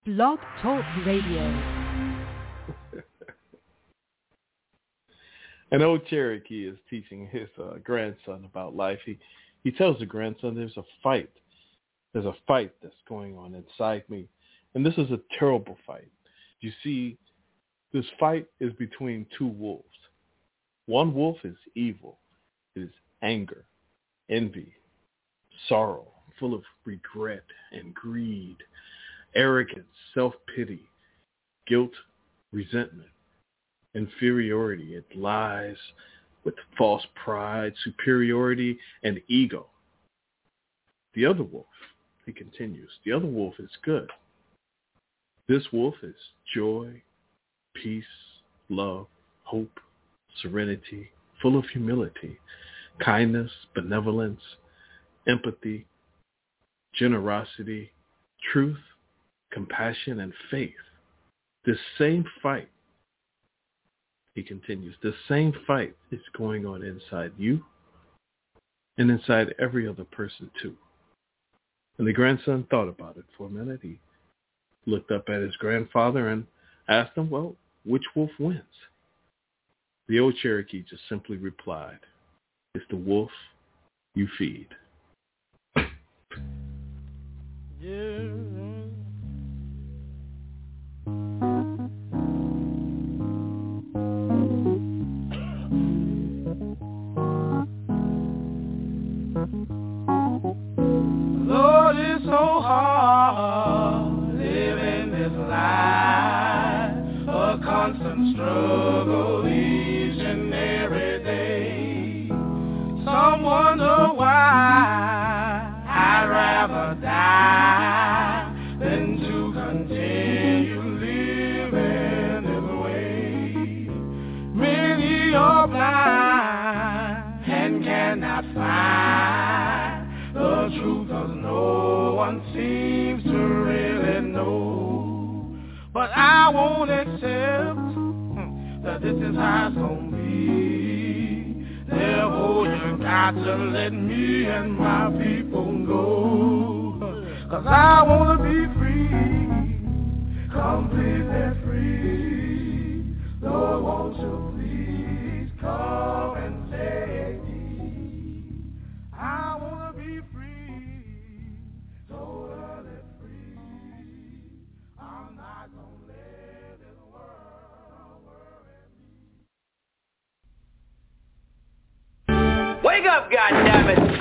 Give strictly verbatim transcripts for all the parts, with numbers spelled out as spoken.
Blog Talk Radio. An old Cherokee is teaching his uh, grandson about life. He he tells the grandson, there's a fight. There's a fight that's going on inside me. And this is a terrible fight. You see, this fight is between two wolves. One wolf is evil. It is anger, envy, sorrow, full of regret and greed, arrogance, self-pity, guilt, resentment, inferiority. It lies with false pride, superiority, and ego. The other wolf, he continues, the other wolf is good. This wolf is joy, peace, love, hope, serenity, full of humility, kindness, benevolence, empathy, generosity, truth, compassion, and faith. This same fight, he continues, this same fight is going on inside you and inside every other person too. And the grandson thought about it for a minute. He looked up at his grandfather and asked him, well, which wolf wins? The old Cherokee just simply replied, it's the wolf you feed. Yeah. Lord, it's so hard living this life, a constant struggle each and every day. Some wonder why I'd rather die than to continue living this way. Many are blind and cannot find the truth, 'cause no one seems to really know. But I won't accept that this is how it's gonna be. Therefore you got to let me and my people go. 'Cause I wanna be free, completely free. Lord, won't you please come and take me. I wanna be free, totally free. I'm not gonna let this world worry me. Wake up, goddammit!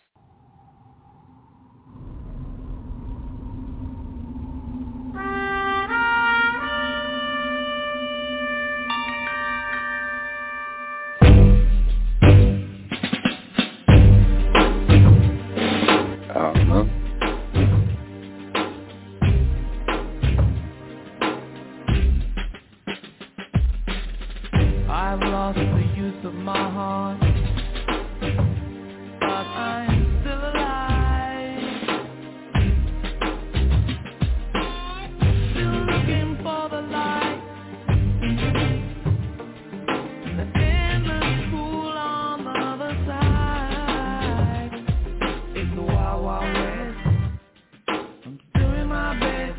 I've lost the use of my heart, but I'm still alive. Still looking for the light, the endless pool on the other side. It's the wild, wild west. I'm doing my best.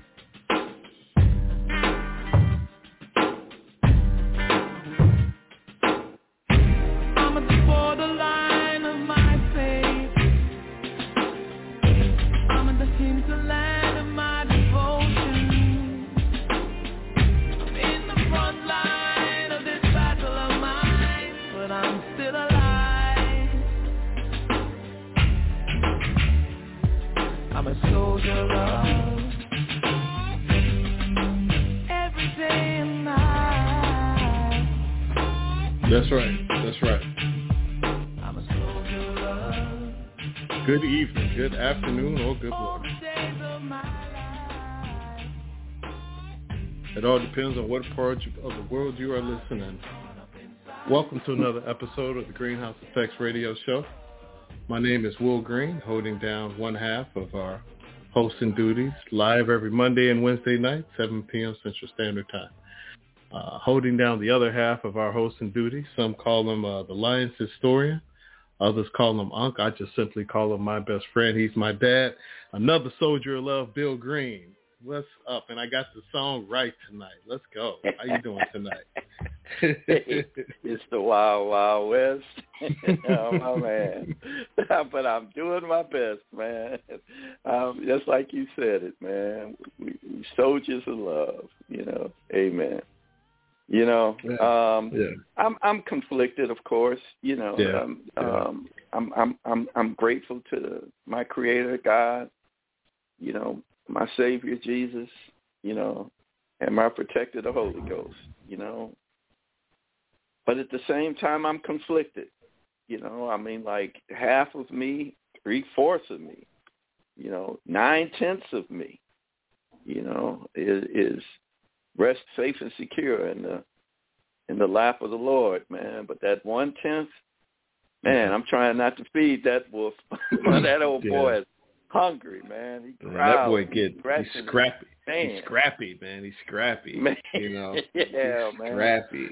That's right. That's right. Good evening, good afternoon, or good morning. It all depends on what part of the world you are listening. Welcome to another episode of the Greenhouse Effects Radio Show. My name is Will Green, holding down one half of our hosting duties, live every Monday and Wednesday night, seven p.m. Central Standard Time. Uh, holding down the other half of our hosting duties. Some call him uh, the Lions Historian. Others call him Unc. I just simply call him my best friend. He's my dad. Another soldier of love, Bill Green. What's up? And I got the song right tonight. Let's go. How you doing tonight? It's the Wild Wild West. Oh, my man. But I'm doing my best, man. Um, just like you said it, man. We, we soldiers of love, you know. Amen. You know, um, yeah. I'm I'm conflicted, of course. You know, yeah. um, Yeah. um, I'm I'm I'm I'm grateful to my Creator God. You know, my Savior Jesus. You know, and my Protector, the Holy Ghost. You know, but at the same time, I'm conflicted. You know, I mean, like half of me, three fourths of me. You know, nine tenths of me. You know, is. is rest, safe, and secure in the in the lap of the Lord, man. But that one tenth, man, I'm trying not to feed that wolf. That old yeah. boy is hungry, man. He man, growls, that boy get he's scrappy. Man. He's scrappy, man. He's scrappy. Man. You know, yeah, he's man. Scrappy.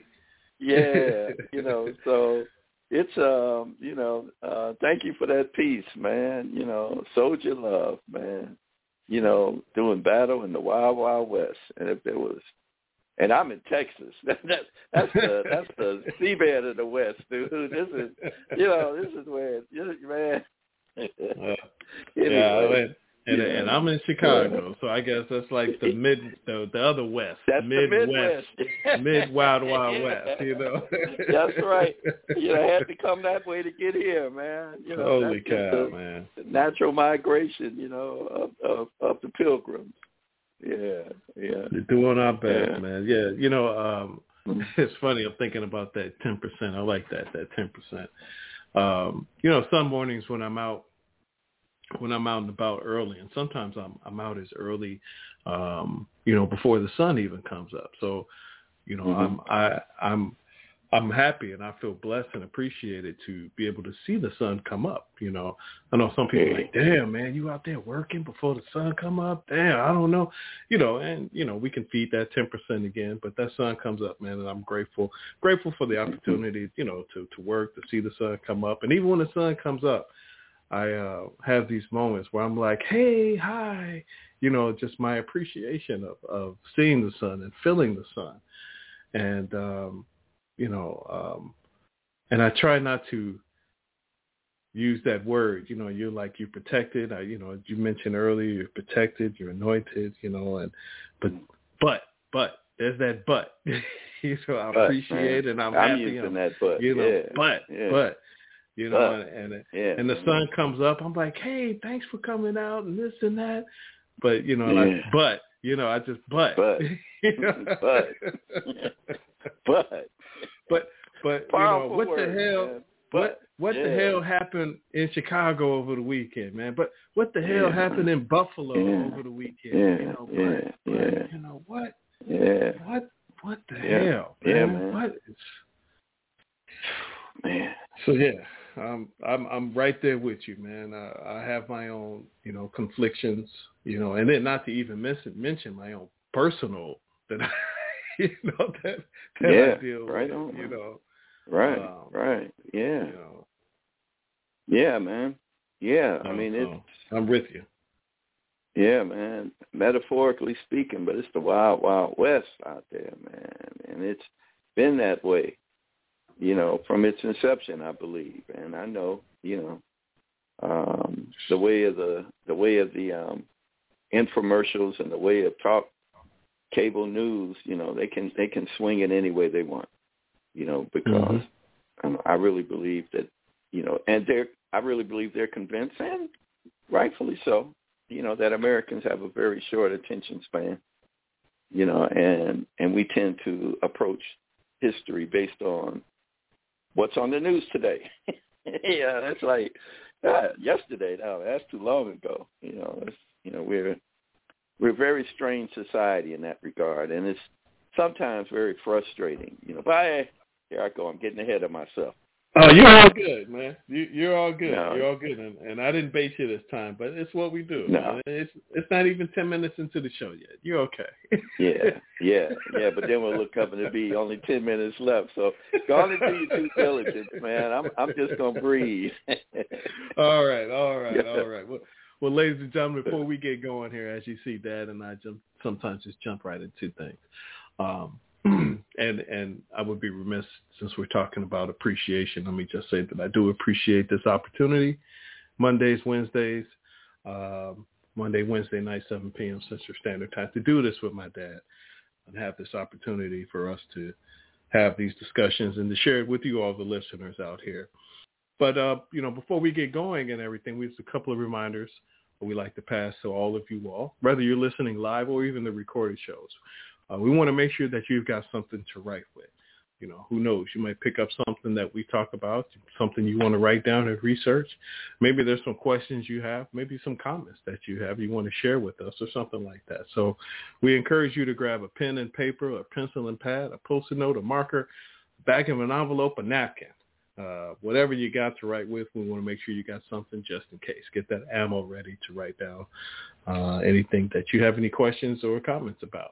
Yeah, you know. So it's um, you know, uh, thank you for that piece, man. You know, soldier love, man. You know, doing battle in the Wild Wild West, and if there was, and I'm in Texas. That, that, that's the that's the seabed of the West, dude. This is, you know, this is where, man. Uh, anyway, yeah, and, and, yeah. and I'm in Chicago, yeah. so I guess that's like the mid, the, the other West, that's Midwest, the Midwest, mid Wild Wild yeah. West. You know, that's right. You know, I had to come that way to get here, man. You know, holy that's cow, the, man! The natural migration, you know, of, of of the pilgrims. Yeah, yeah. You're doing our best, yeah. man. Yeah, you know, um, it's funny. I'm thinking about that ten percent. I like that, that ten percent. Um, you know, some mornings when I'm out, when I'm out and about early, and sometimes I'm I'm out as early, um, you know, before the sun even comes up. So, you know, mm-hmm. I'm I I'm I'm happy and I feel blessed and appreciated to be able to see the sun come up. You know, I know some people are like, damn, man, you out there working before the sun come up? Damn, I don't know. You know, and, you know, we can feed that ten percent again, but that sun comes up, man, and I'm grateful, grateful for the opportunity, you know, to, to work, to see the sun come up. And even when the sun comes up, I uh, have these moments where I'm like, hey, hi, you know, just my appreciation of, of seeing the sun and feeling the sun. And, um, you know, um, and I try not to use that word, you know, you're like, you're protected. I, you know, you mentioned earlier, you're protected, you're anointed, you know, and, but, but, but, there's that but, you know, I but, appreciate man. it and I'm, I'm happy. using I'm, that but, you know, yeah, but, yeah. but, you know, but, and, and, yeah, and the man. sun comes up, I'm like, hey, thanks for coming out and this and that. But, you know, yeah. like, but, you know, I just, but, but, you know? but, but, but, but, you know, what word, the hell, man. But, what, what yeah. the hell happened in Chicago over the weekend, man? But what the hell yeah. happened in Buffalo yeah. over the weekend? Yeah. You know, yeah. but, but yeah. you know, what, yeah. what, what the yeah. hell, man? Yeah, man. What is, man. So, yeah. Um, I'm I'm right there with you, man. Uh, I have my own, you know, conflictions, you know, and then not to even mention mention my own personal that I, you know that that yeah, I deal right with, on, you know. Right, um, right, yeah, you know. yeah, man, yeah. So, I mean, so it's I'm with you. Yeah, man. Metaphorically speaking, but it's the wild, wild west out there, man, and it's been that way. You know, from its inception, I believe, and I know, you know, um, the way of the the way of the um, infomercials and the way of talk, cable news. You know, they can they can swing it any way they want. You know, because mm-hmm. um, I really believe that, you know, and they're I really believe they're convinced, and rightfully so. You know, that Americans have a very short attention span. You know, and and we tend to approach history based on what's on the news today. yeah, that's like uh, yesterday. No, that's too long ago. You know, it's, you know, we're we're a very strange society in that regard, and it's sometimes very frustrating. You know, but I, here I go. I'm getting ahead of myself. Oh, you're all good, man. You, you're all good. No. You're all good, and, and I didn't bait you this time, but it's what we do. No, man. it's it's not even ten minutes into the show yet. You're okay. yeah, yeah, yeah. But then we'll look up and it'll be only ten minutes left. So go on and do your due diligence, man. I'm I'm just gonna breathe. all right, all right, yeah. all right. Well, well, ladies and gentlemen, before we get going here, as you see, Dad and I jump, sometimes just jump right into things. Um, and and I would be remiss, since we're talking about appreciation, let me just say that I do appreciate this opportunity. Mondays, Wednesdays, um, Monday, Wednesday night, seven p.m. Central Standard Time, to do this with my dad and have this opportunity for us to have these discussions and to share it with you, all the listeners out here. But, uh, you know, before we get going and everything, we have a couple of reminders we like to pass to all of you all, whether you're listening live or even the recorded shows. Uh, we want to make sure that you've got something to write with. You know, who knows? You might pick up something that we talk about, something you want to write down and research. Maybe there's some questions you have, maybe some comments that you have you want to share with us or something like that. So we encourage you to grab a pen and paper, a pencil and pad, a Post-it note, a marker, back of an envelope, a napkin. Uh, whatever you got to write with, we want to make sure you got something just in case. Get that ammo ready to write down uh, anything that you have any questions or comments about.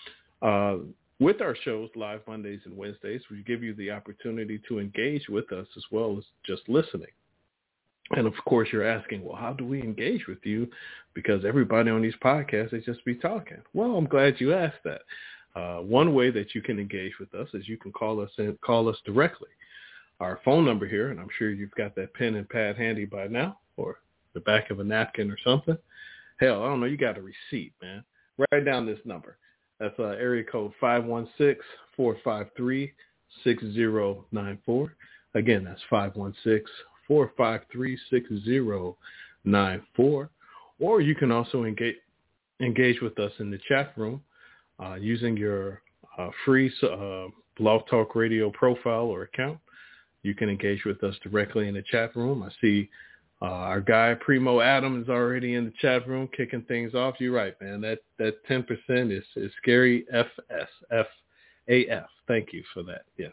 Uh, with our shows, live Mondays and Wednesdays, we give you the opportunity to engage with us as well as just listening. And, of course, you're asking, well, how do we engage with you? Because everybody on these podcasts, they just be talking. Well, I'm glad you asked that. Uh, one way that you can engage with us is you can call us and call us directly. Our phone number here, and I'm sure you've got that pen and pad handy by now, or the back of a napkin or something. Hell, I don't know, you got a receipt, man. Write down this number. That's uh, area code five one six, four five three, six zero nine four. Again, that's five one six, four five three, six zero nine four. Or you can also engage engage with us in the chat room uh, using your uh, free uh, Blog Talk Radio profile or account. You can engage with us directly in the chat room. I see uh, our guy, Primo Adam, is already in the chat room kicking things off. You're right, man. That that ten percent is, is Scary F S, F A F. Thank you for that. Yes.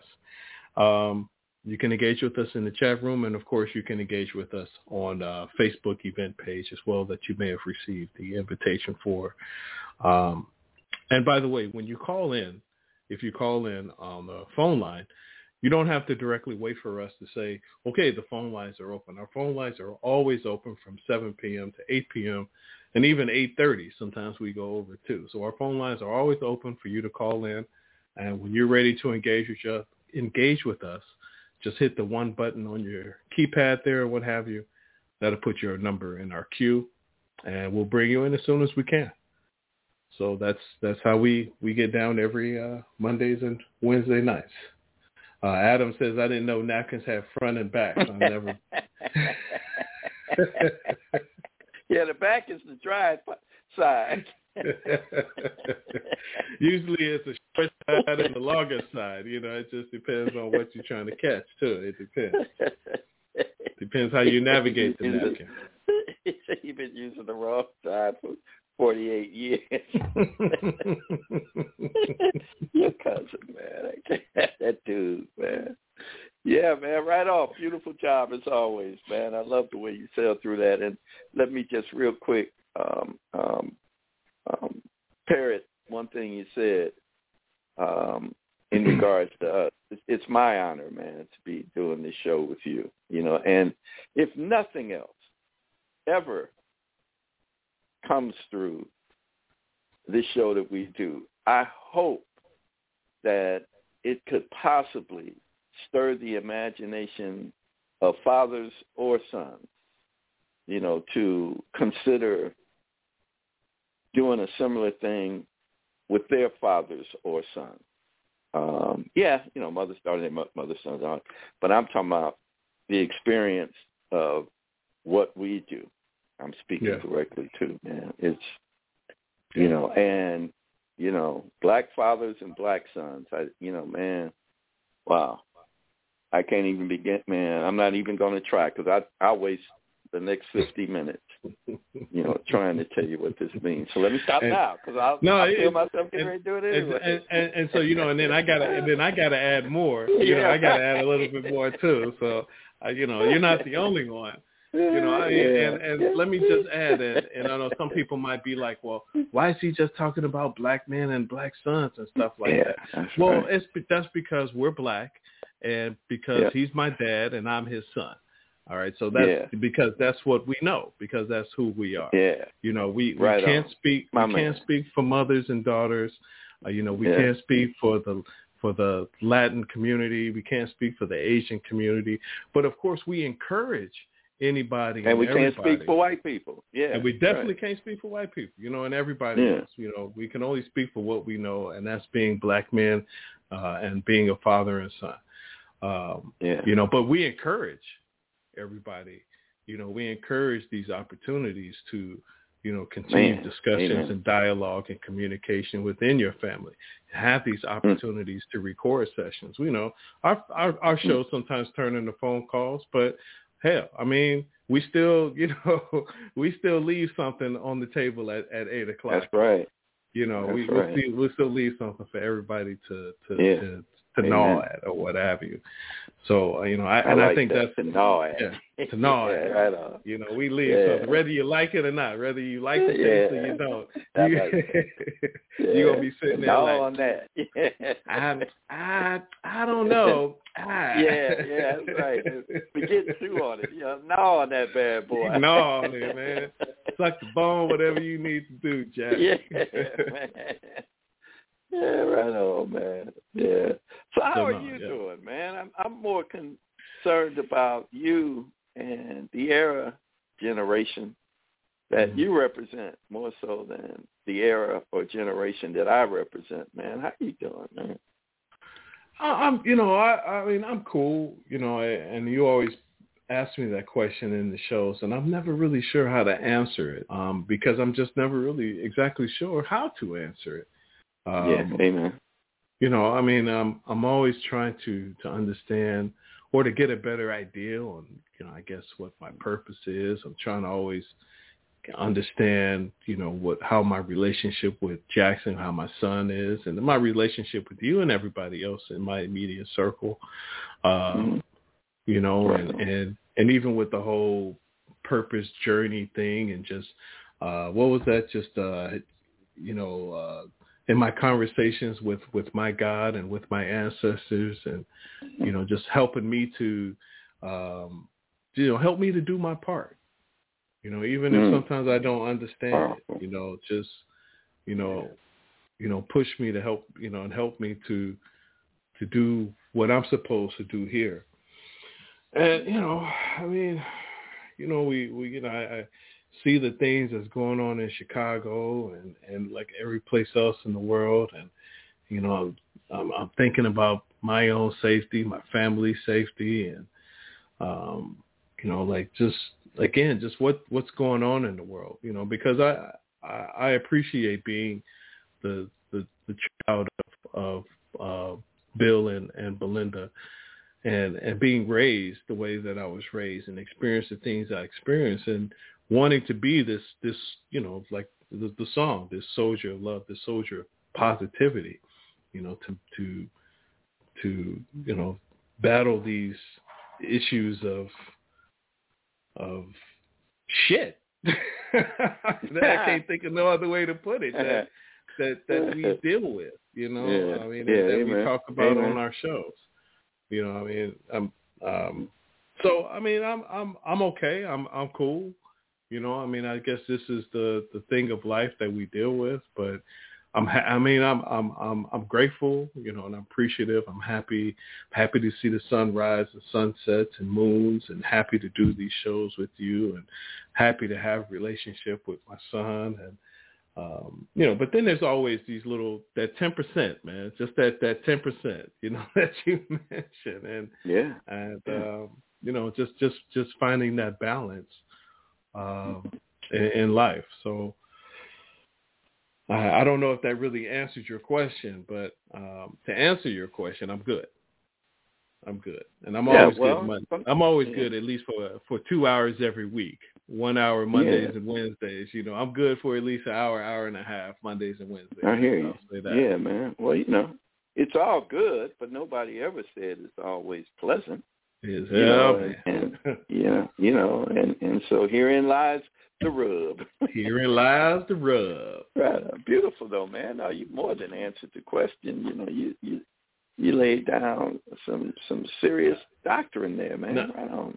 Um, you can engage with us in the chat room. And, of course, you can engage with us on uh, Facebook event page as well that you may have received the invitation for. Um, and, by the way, when you call in, if you call in on the phone line, you don't have to directly wait for us to say, okay, the phone lines are open. Our phone lines are always open from seven p.m. to eight p.m. and even eight thirty. Sometimes we go over too. So our phone lines are always open for you to call in. And when you're ready to engage with, you, engage with us, just hit the one button on your keypad there or what have you. That'll put your number in our queue, and we'll bring you in as soon as we can. So that's that's how we, we get down every uh, Mondays and Wednesday nights. Uh, Adam says, I didn't know napkins have front and back. I never. Yeah, the back is the dry side. Usually it's the short side and the longer side. You know, it just depends on what you're trying to catch, too. It depends. Depends how you navigate the napkin. You've been using the wrong side for forty-eight years. Your cousin, man. I can't, that dude, man. Yeah, man, right off. Beautiful job as always, man. I love the way you sail through that. And let me just real quick um, um, um, parrot one thing you said um, in regards to us. It's, it's my honor, man, to be doing this show with you, you know. And if nothing else ever comes through this show that we do, I hope that it could possibly stir the imagination of fathers or sons, you know, to consider doing a similar thing with their fathers or sons. Um, yeah, you know, mothers started their mother sons on, but I'm talking about the experience of what we do. I'm speaking yeah. directly to, man. It's, you know, and, you know, black fathers and black sons, I, you know, man, wow. I can't even begin, man. I'm not even going to try because I, I'll waste the next fifty minutes, you know, trying to tell you what this means. So let me stop and, now because I'll, no, I'll feel myself getting ready to do it anyway. And, and, and so, you know, and then I got to, and then I got to add more. You know, I got to add a little bit more too. So, uh, you know, you're not the only one. You know, I, and, and let me just add, and, and I know some people might be like, well, why is he just talking about black men and black sons and stuff like yeah, that? That's well, right. it's that's because we're black, and because yeah. he's my dad and I'm his son. All right, so that's yeah. because that's what we know, because that's who we are. Yeah. You know, we, we right can't on. speak My we man. can't speak for mothers and daughters. Uh, you know, we yeah. can't speak for the for the Latin community. We can't speak for the Asian community. But of course, we encourage anybody and, and we everybody. can't speak for white people. Yeah. And we definitely right. can't speak for white people. You know, and everybody yeah. else. You know, we can only speak for what we know, and that's being black men uh, and being a father and son. Um, yeah. You know, but we encourage everybody. You know, we encourage these opportunities to, you know, continue Man. discussions Amen. and dialogue and communication within your family. Have these opportunities mm. to record sessions. We know our our, our shows mm. sometimes turn into phone calls, but hell, I mean, we still, you know, we still leave something on the table at, at eight o'clock. That's right. You know, That's we right. we still, we still leave something for everybody to to yeah. to, to gnaw at or what have you. So, uh, you know, I, and I, like I think that. that's to gnaw at. Yeah, to gnaw yeah, at. Right on. You know, we leave yeah. something, whether you like it or not, whether you like the yeah. taste or you don't. You, like yeah. You're going to be sitting there gnaw like, on that. Yeah. I, I, I don't know. I. Yeah, yeah, that's right. We get two on it. You know, gnaw on that bad boy. Gnaw on it, man. Suck the bone, whatever you need to do, Jack. Yeah, man. Yeah, right on, man. Yeah. So how So, are no, you yeah. doing, man? I'm I'm more concerned about you and the era generation that mm-hmm. you represent more so than the era or generation that I represent, man. How you doing, man? I, I'm, you know, I, I mean, I'm cool, you know, and you always ask me that question in the shows, and I'm never really sure how to answer it um, because I'm just never really exactly sure how to answer it. Um, yeah, amen. You know, I mean, I'm I'm always trying to, to understand or to get a better idea on, you know, I guess what my purpose is. I'm trying to always understand, you know, what how my relationship with Jackson, how my son is, and my relationship with you and everybody else in my immediate circle. Um, mm-hmm. You know, and, and and even with the whole purpose journey thing, and just uh, what was that? Just uh, you know. Uh, in my conversations with, with my God and with my ancestors, and, you know, just helping me to, um, you know, help me to do my part, you know, even mm. if sometimes I don't understand it, you know, just, you know, you know, push me to help, you know, and help me to, to do what I'm supposed to do here. And, you know, I mean, you know, we, we you know, I, I see the things that's going on in Chicago and, and like every place else in the world. And, you know, I'm, I'm thinking about my own safety, my family's safety, and, um, you know, like just, again, just what, what's going on in the world, you know, because I, I, I appreciate being the, the, the child of, of uh, Bill and, and Belinda, and, and being raised the way that I was raised and experienced the things I experienced, and wanting to be this, this, you know, like the, the song, this soldier of love, this soldier of positivity, you know, to, to, to, you know, battle these issues of, of shit. I can't think of no other way to put it that, that, that we deal with, you know, yeah. I mean, yeah, that amen. we talk about amen. on our shows, you know, I mean, I'm, um, so, I mean, I'm, I'm, I'm okay. I'm, I'm cool. You know, I mean, I guess this is the, the thing of life that we deal with, but I'm, ha- I mean, I'm, I'm, I'm, I'm grateful, you know, and I'm appreciative. I'm happy, happy to see the sunrise and sunsets and moons, and happy to do these shows with you, and happy to have a relationship with my son. And, um, you know, but then there's always these little, that ten percent, man, just that, that ten percent, you know, that you mentioned. And, yeah. and, yeah. um, you know, just, just, just finding that balance um, in, in life. So I, I don't know if that really answers your question, but um, to answer your question, I'm good. I'm good, and I'm yeah, always well, good. Monday. I'm always yeah. good at least for for two hours every week. One hour Mondays yeah. and Wednesdays. You know, I'm good for at least an hour, hour and a half Mondays and Wednesdays. I hear you. I'll say that. Yeah, man. Well, you know, it's all good, but nobody ever said it's always pleasant. Is you know, and, and yeah, you know, and, and so herein lies the rub. Herein lies the rub. Right. Beautiful though, man. No, you more than answered the question. You know, you you, you laid down some some serious doctrine there, man. No, right on, man.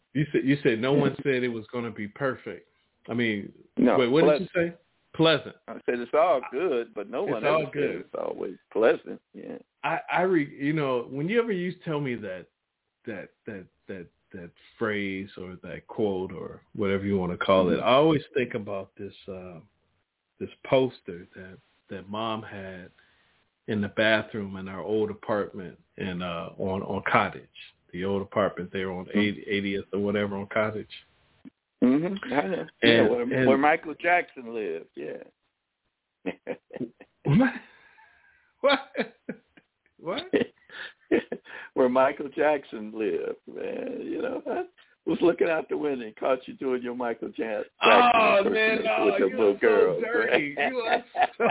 You said you said no one said it was going to be perfect. I mean, no, wait, what pleasant. did you say? Pleasant. I said it's all good, but no It's one all ever good. said it's always pleasant. Yeah. I, I re, you know, when you ever used to tell me that, that, that, that, that phrase or that quote or whatever you want to call mm-hmm. it, I always think about this, uh, this poster that, that Mom had in the bathroom in our old apartment in, uh, on, on Cottage, the old apartment there on mm-hmm. eightieth or whatever on Cottage. Mm-hmm. I know. Yeah, and, where, and, where Michael Jackson lived. Yeah. what? What? What? Where Michael Jackson lived, man. You know, I was looking out the window and caught you doing your Michael Jackson. Oh man, no, with the you little are girls, so dirty. Right? You are so.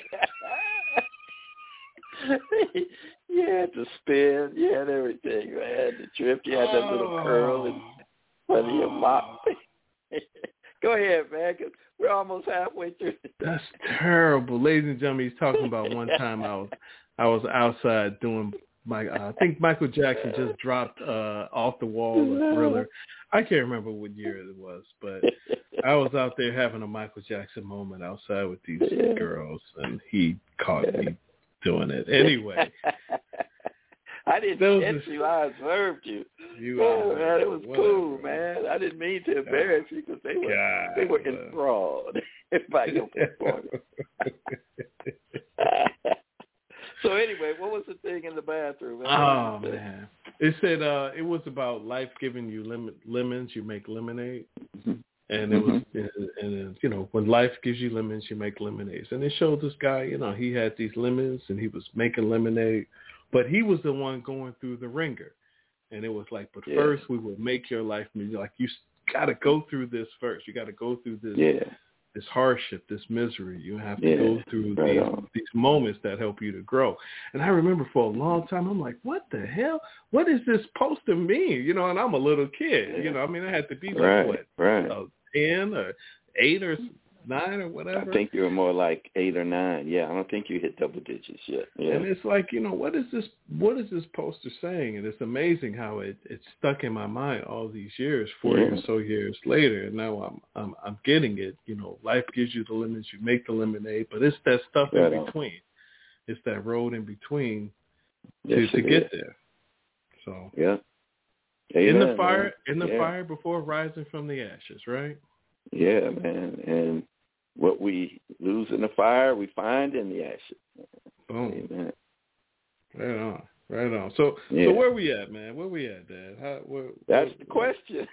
You had to spin, you had everything, man. The trip, you had that oh. little curl and funny oh. mop. Go ahead, man. We're almost halfway through. That's terrible, ladies and gentlemen. He's talking about one time I was, I was outside doing my. Uh, I think Michael Jackson just dropped uh, Off the Wall a Thriller. I can't remember what year it was, but I was out there having a Michael Jackson moment outside with these yeah. girls, and he caught yeah. me doing it. Anyway. I didn't hit you. I observed you. you oh, man, it was whatever. cool, man. I didn't mean to embarrass you because they were God, they were enthralled by your performance. So anyway, what was the thing in the bathroom? Man? Oh man, it said uh, it was about life giving you lemon, lemons, you make lemonade, mm-hmm. and it was mm-hmm. and, and you know when life gives you lemons, you make lemonades. And it showed this guy, you know, he had these lemons and he was making lemonade. But he was the one going through the ringer. And it was like, but yeah. first we will make your life, like you got to go through this first. You got to go through this yeah. this hardship, this misery. You have to yeah. go through right these, these moments that help you to grow. And I remember for a long time, I'm like, what the hell? What is this supposed to mean? You know, and I'm a little kid. Yeah. You know, I mean, I had to be like, right. what, right. You know, ten or eight or nine or whatever. I think you were more like eight or nine. Yeah, I don't think you hit double digits yet. Yeah. And it's like, you know, what is this? What is this poster saying? And it's amazing how it it's stuck in my mind all these years, forty yeah. or so years later. And now I'm I'm I'm getting it. You know, life gives you the lemons, you make the lemonade, but it's that stuff right in on. between. It's that road in between yes, to, to get is. there. So yeah, in Amen, the fire, man. in the yeah. fire before rising from the ashes, right? Yeah, man. And what we lose in the fire, we find in the ashes. Boom. Amen. Right on. Right on. So, yeah. so where we at, man? Where we at, Dad? How, where, That's where, the question.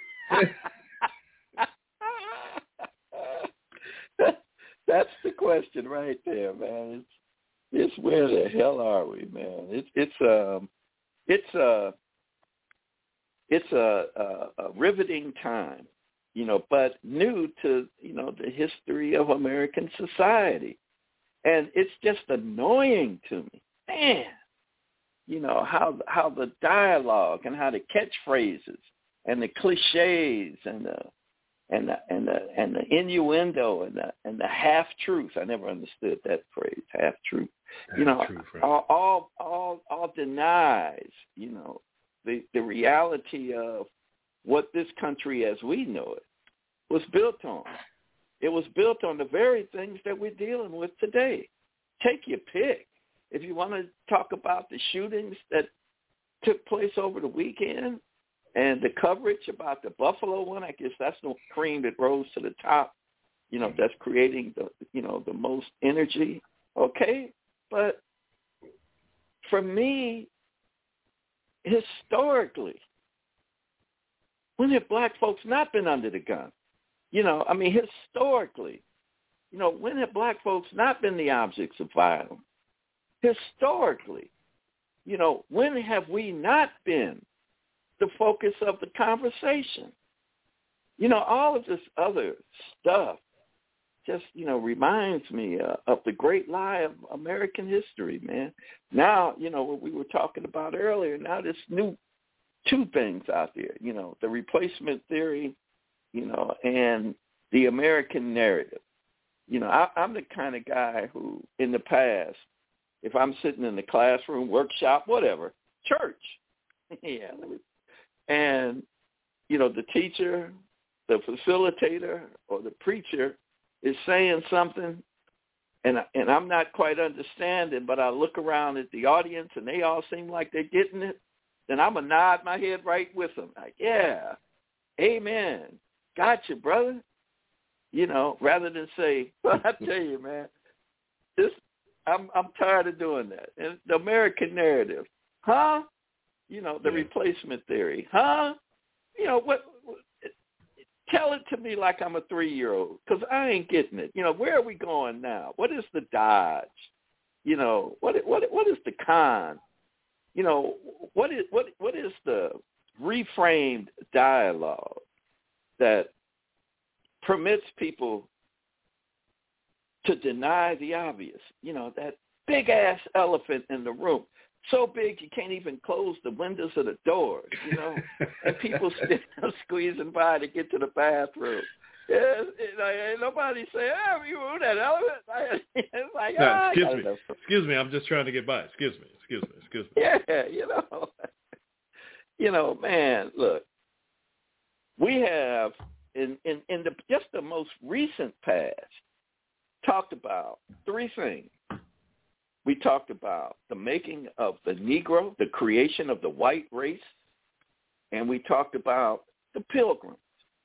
That's the question right there, man. It's, it's where the hell are we, man? It's it's um it's a it's a, a, a riveting time. You know, but new to, you know, the history of American society. And it's just annoying to me. Man, you know, how how the dialogue and how the catchphrases and the cliches and the and the and the and the innuendo and the and the half truth. I never understood that phrase, half truth. You know, truth, right. all, all all all denies, you know, the the reality of what this country as we know it was built on. It was built on the very things that we're dealing with today. Take your pick. If you want to talk about the shootings that took place over the weekend and the coverage about the Buffalo one, I guess that's the cream that rose to the top, you know, that's creating the, you know, the most energy. Okay. But for me, historically, when have black folks not been under the gun? You know, I mean, historically, you know, when have black folks not been the objects of violence? Historically, you know, when have we not been the focus of the conversation? You know, all of this other stuff just, you know, reminds me uh, of the great lie of American history, man. Now, you know, what we were talking about earlier, now this new two things out there, you know, the replacement theory, you know, and the American narrative. You know, I, I'm the kind of guy who, in the past, if I'm sitting in the classroom, workshop, whatever, church, yeah, and you know, the teacher, the facilitator, or the preacher is saying something, and and I'm not quite understanding, but I look around at the audience and they all seem like they're getting it, then I'm going to nod my head right with them. Like, yeah, amen. Gotcha, brother. You know, rather than say, well, I tell you, man, this I'm I'm tired of doing that. And the American narrative, huh? You know, the yeah. replacement theory, huh? You know, what, what? Tell it to me like I'm a three-year-old, because I ain't getting it. You know, where are we going now? What is the dodge? You know, what what what is the con? You know, what is what what is the reframed dialogue that permits people to deny the obvious? You know, that big-ass elephant in the room. So big you can't even close the windows of the doors, you know, and people still squeezing by to get to the bathroom. Yeah, you know, ain't nobody say, oh, you move that elephant. It's like, no, oh, excuse me, know. excuse me, I'm just trying to get by. Excuse me, excuse me, excuse me. Yeah, you know, you know, man, look, we have in, in, in the just the most recent past talked about three things. We talked about the making of the Negro, the creation of the white race, and we talked about the Pilgrims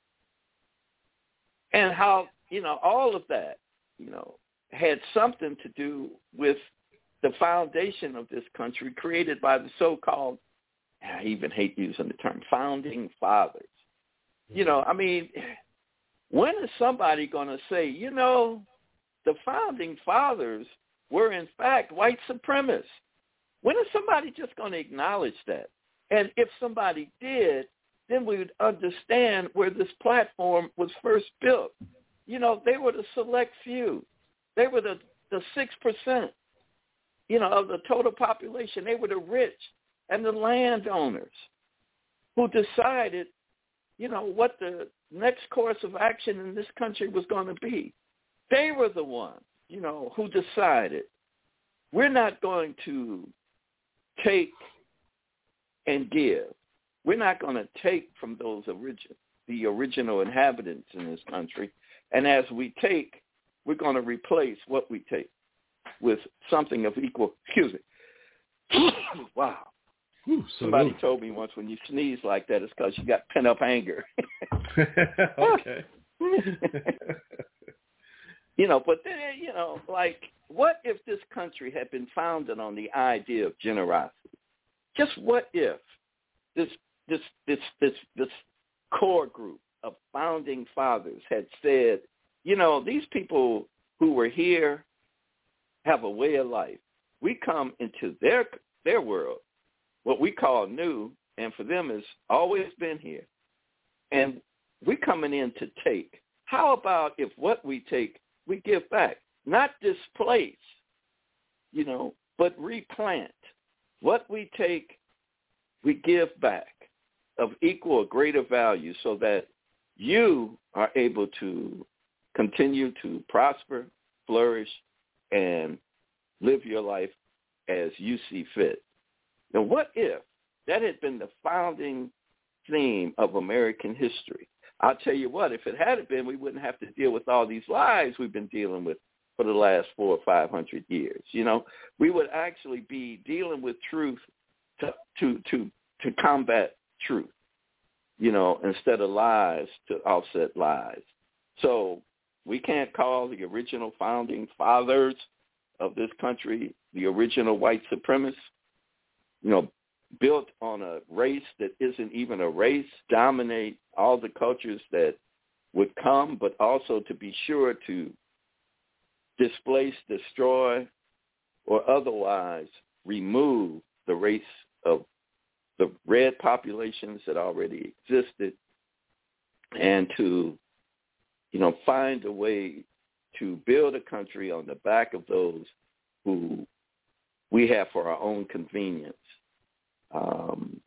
and how, you know, all of that, you know, had something to do with the foundation of this country created by the so-called, I even hate using the term, founding fathers. You know, I mean, when is somebody going to say, you know, the founding fathers were in fact white supremacists? When is somebody just going to acknowledge that? And if somebody did, then we would understand where this platform was first built. You know, they were the select few. They were the, the six percent, you know, of the total population. They were the rich and the landowners who decided, you know, what the next course of action in this country was going to be. They were the ones, you know, who decided we're not going to take and give. We're not going to take from those origin, the original inhabitants in this country. And as we take, we're going to replace what we take with something of equal, excuse me. Wow. Ooh, Somebody told me once, when you sneeze like that, it's because you got pent-up anger. Okay. You know, but then, you know, like, what if this country had been founded on the idea of generosity? Just what if this this this this this core group of founding fathers had said, you know, these people who were here have a way of life. We come into their their world, what we call new, and for them has always been here. And we're coming in to take. How about if what we take, we give back? Not displace, you know, but replant. What we take, we give back of equal or greater value so that you are able to continue to prosper, flourish, and live your life as you see fit. Now, what if that had been the founding theme of American history? I'll tell you what, if it hadn't been, we wouldn't have to deal with all these lies we've been dealing with for the last four or five hundred years. You know, we would actually be dealing with truth to to to, to combat truth, you know, instead of lies to offset lies. So we can't call the original founding fathers of this country the original white supremacists, you know, built on a race that isn't even a race, dominate all the cultures that would come, but also to be sure to displace, destroy, or otherwise remove the race of the red populations that already existed, and to, you know, find a way to build a country on the back of those who we have for our own convenience. Um,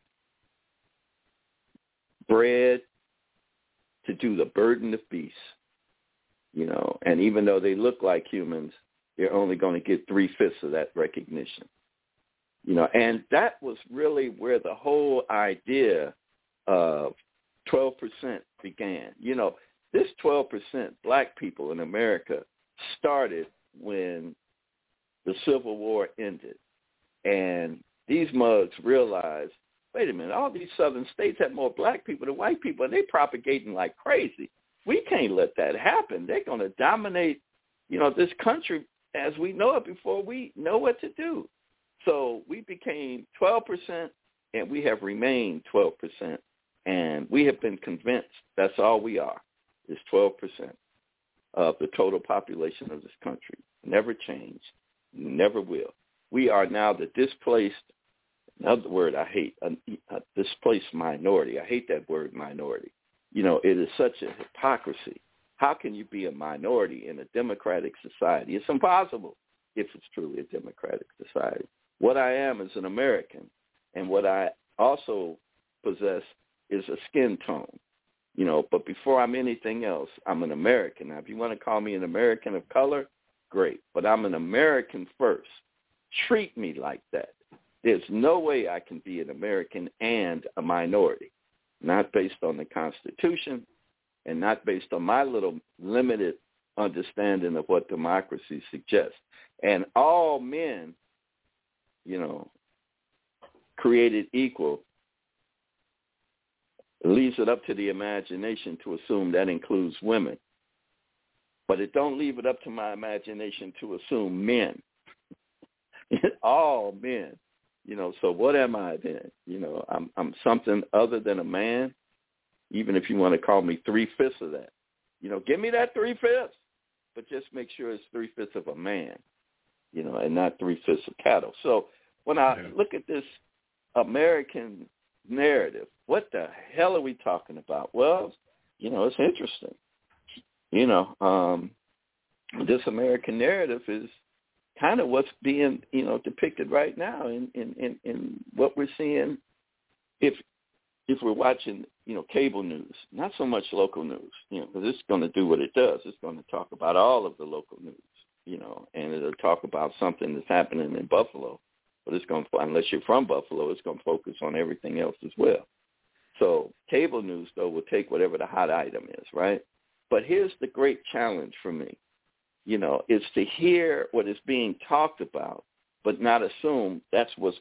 bred to do the burden of beasts, you know, and even though they look like humans, they're only going to get three-fifths of that recognition, you know, and that was really where the whole idea of twelve percent began. You know, this twelve percent black people in America started when the Civil War ended. And these mugs realized, wait a minute, all these southern states have more black people than white people, and they're propagating like crazy. We can't let that happen. They're going to dominate, you know, this country as we know it before we know what to do. So we became twelve percent, and we have remained twelve percent. And we have been convinced that's all we are, is twelve percent of the total population of this country. Never change, never will. We are now the displaced, another word I hate, a, a displaced minority. I hate that word minority. You know, it is such a hypocrisy. How can you be a minority in a democratic society? It's impossible if it's truly a democratic society. What I am is an American, and what I also possess is a skin tone, you know, but before I'm anything else, I'm an American. Now, if you want to call me an American of color, great, but I'm an American first. Treat me like that. There's no way I can be an American and a minority, not based on the Constitution and not based on my little limited understanding of what democracy suggests. And all men, you know, created equal, leaves it up to the imagination to assume that includes women. But it don't leave it up to my imagination to assume men. All men. You know, so what am I then? You know, I'm I'm something other than a man, even if you want to call me three-fifths of that. You know, give me that three-fifths, but just make sure it's three-fifths of a man, you know, and not three-fifths of cattle. So when I yeah. look at this American narrative, what the hell are we talking about? Well, you know, it's interesting. You know, um, this American narrative is kind of what's being, you know, depicted right now in, in, in, in what we're seeing if if we're watching, you know, cable news, not so much local news, you know, because it's going to do what it does. It's going to talk about all of the local news, you know, and it'll talk about something that's happening in Buffalo. But it's going to, unless you're from Buffalo, it's going to focus on everything else as well. So cable news, though, will take whatever the hot item is, right? But here's the great challenge for me, you know, is to hear what is being talked about, but not assume that's what's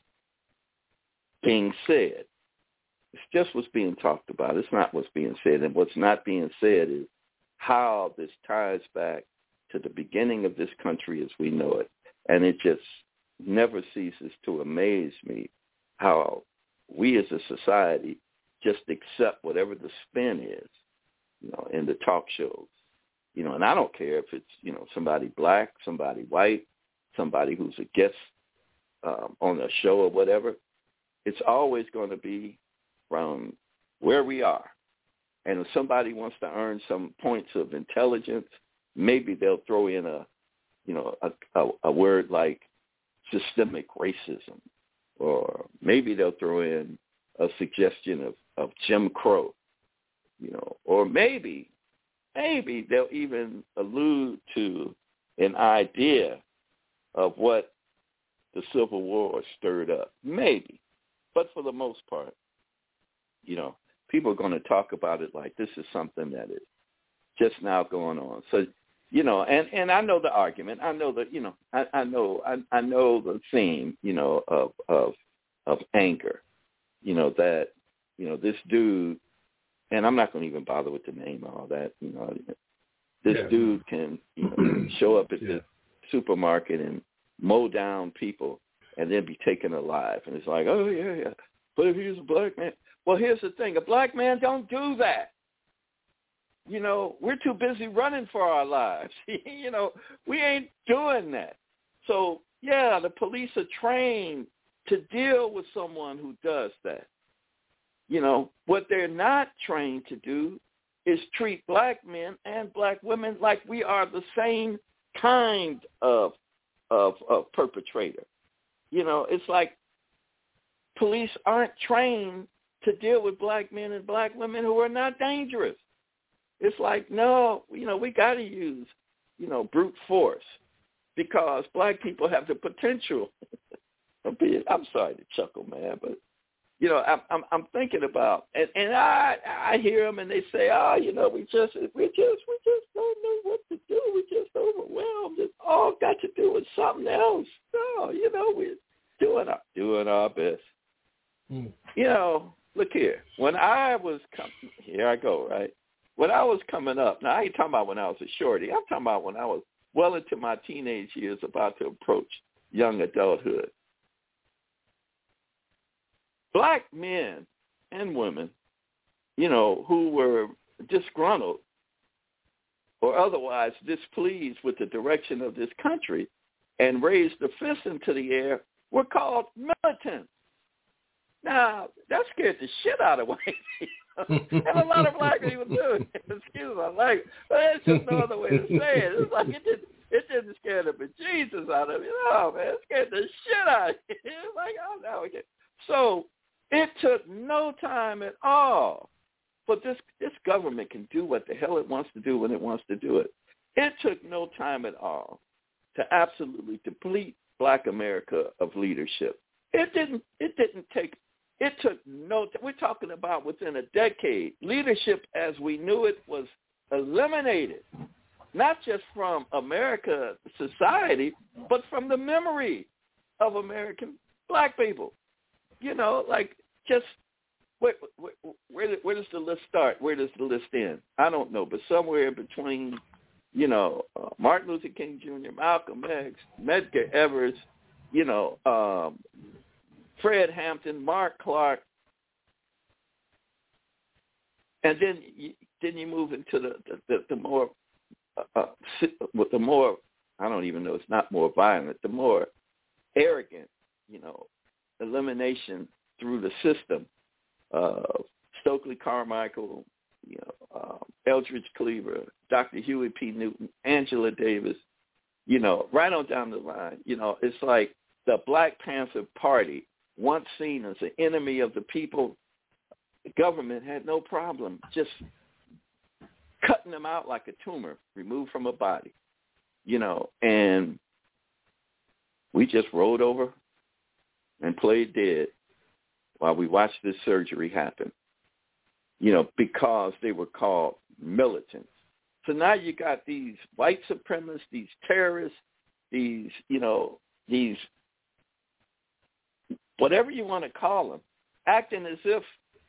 being said. It's just what's being talked about. It's not what's being said. And what's not being said is how this ties back to the beginning of this country as we know it. And it just never ceases to amaze me how we as a society just accept whatever the spin is, you know, in the talk shows, you know, and I don't care if it's, you know, somebody black, somebody white, somebody who's a guest um, on a show or whatever. It's always going to be from where we are. And if somebody wants to earn some points of intelligence, maybe they'll throw in a, you know, a, a, a word like systemic racism, or maybe they'll throw in a suggestion of, of Jim Crow, you know, or maybe, maybe they'll even allude to an idea of what the Civil War stirred up, maybe. But for the most part, you know, people are going to talk about it like this is something that is just now going on. So, you know, and, and I know the argument. I know that, you know, I, I know I, I know the theme, you know, of of of anger, you know, that, you know, this dude, and I'm not going to even bother with the name and all that, you know, this yeah. dude can, you know, show up at yeah. the supermarket and mow down people and then be taken alive. And it's like, oh, yeah, yeah. But if he was a black man, well, here's the thing. A black man don't do that. You know, we're too busy running for our lives. You know, we ain't doing that. So, yeah, the police are trained to deal with someone who does that. You know, what they're not trained to do is treat black men and black women like we are the same kind of of, of perpetrator. You know, it's like police aren't trained to deal with black men and black women who are not dangerous. It's like, no, you know, we got to use, you know, brute force because black people have the potential of being, I'm sorry to chuckle, man, but, You know, I'm I'm, I'm thinking about, and, and I I hear them and they say, oh, you know, we just we just we just don't know what to do. We just overwhelmed. It's all got to do with something else. No, you know, we're doing our doing our best. Mm. You know, look here. When I was coming, here I go, right? When I was coming up, now I ain't talking about when I was a shorty. I'm talking about when I was well into my teenage years, about to approach young adulthood. Black men and women, you know, who were disgruntled or otherwise displeased with the direction of this country and raised the fist into the air were called militants. Now, that scared the shit out of white people. And a lot of black people do. Excuse my language. But there's just no other way to say it. It's like it didn't, it didn't scare the bejesus out of you. No, man, it scared the shit out of you. It's like, oh, no, okay. So it took no time at all. But this this government can do what the hell it wants to do when it wants to do it. It took no time at all to absolutely deplete Black America of leadership. It didn't. It didn't take. It took no. We're talking about within a decade. Leadership as we knew it was eliminated, not just from America society, but from the memory of American Black people. You know, like just where, where, where, where does the list start? Where does the list end? I don't know, but somewhere between, you know, uh, Martin Luther King Junior, Malcolm X, Medgar Evers, you know, um, Fred Hampton, Mark Clark, and then you, then you move into the the, the, the more uh, the more I don't even know, it's not more violent, the more arrogant, you know, elimination through the system. Uh, Stokely Carmichael, you know, uh, Eldridge Cleaver, Doctor Huey P. Newton, Angela Davis, you know, right on down the line. You know, it's like the Black Panther Party, once seen as an enemy of the people, the government had no problem just cutting them out like a tumor removed from a body, you know, and we just rolled over and played dead while we watched this surgery happen, you know, because they were called militants. So now you got these white supremacists, these terrorists, these, you know, these, whatever you want to call them, acting as if,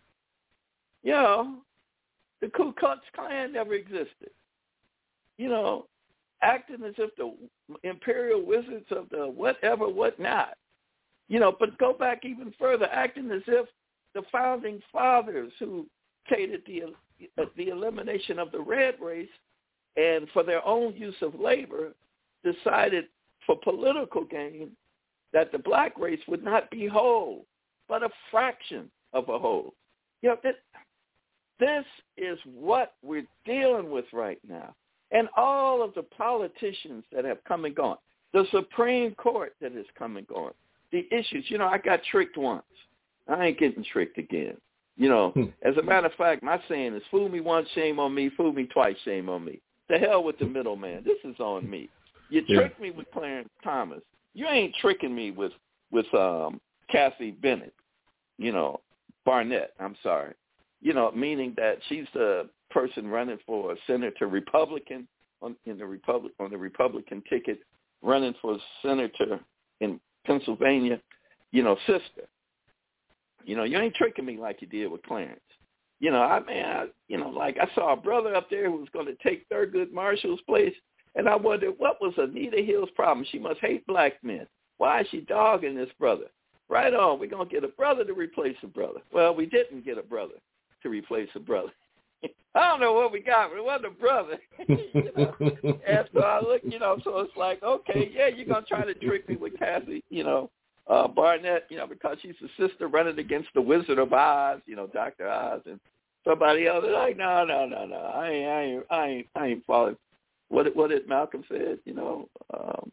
you know, the Ku Klux Klan never existed. You know, acting as if the imperial wizards of the whatever, whatnot. You know, but go back even further, acting as if the founding fathers who catered the the elimination of the red race and for their own use of labor decided for political gain that the black race would not be whole, but a fraction of a whole. You know, it, this is what we're dealing with right now. And all of the politicians that have come and gone, the Supreme Court that has come and gone, the issues, you know, I got tricked once. I ain't getting tricked again. You know, hmm. As a matter of fact, my saying is fool me once, shame on me. Fool me twice, shame on me. The hell with the middleman. This is on me. You yeah. tricked me with Clarence Thomas. You ain't tricking me with, with um, Kathy Bennett, you know, Barnett, I'm sorry. You know, meaning that she's the person running for a senator Republican on, in the Republic, on the Republican ticket, running for senator in Pennsylvania, you know, sister. You know, you ain't tricking me like you did with Clarence. You know, I mean, I, you know, like I saw a brother up there who was going to take Thurgood Marshall's place, and I wondered, what was Anita Hill's problem? She must hate black men. Why is she dogging this brother? Right on, we're going to get a brother to replace a brother. Well, we didn't get a brother to replace a brother. I don't know what we got, but it wasn't a brother. You know? And so I look, you know, so it's like, okay, yeah, you're going to try to trick me with Kathy, you know, uh, Barnett, you know, because she's a sister running against the Wizard of Oz, you know, Doctor Oz, and somebody else. They're like, no, no, no, no, I ain't, I ain't, I ain't, I ain't following. What, what did Malcolm said, you know, um,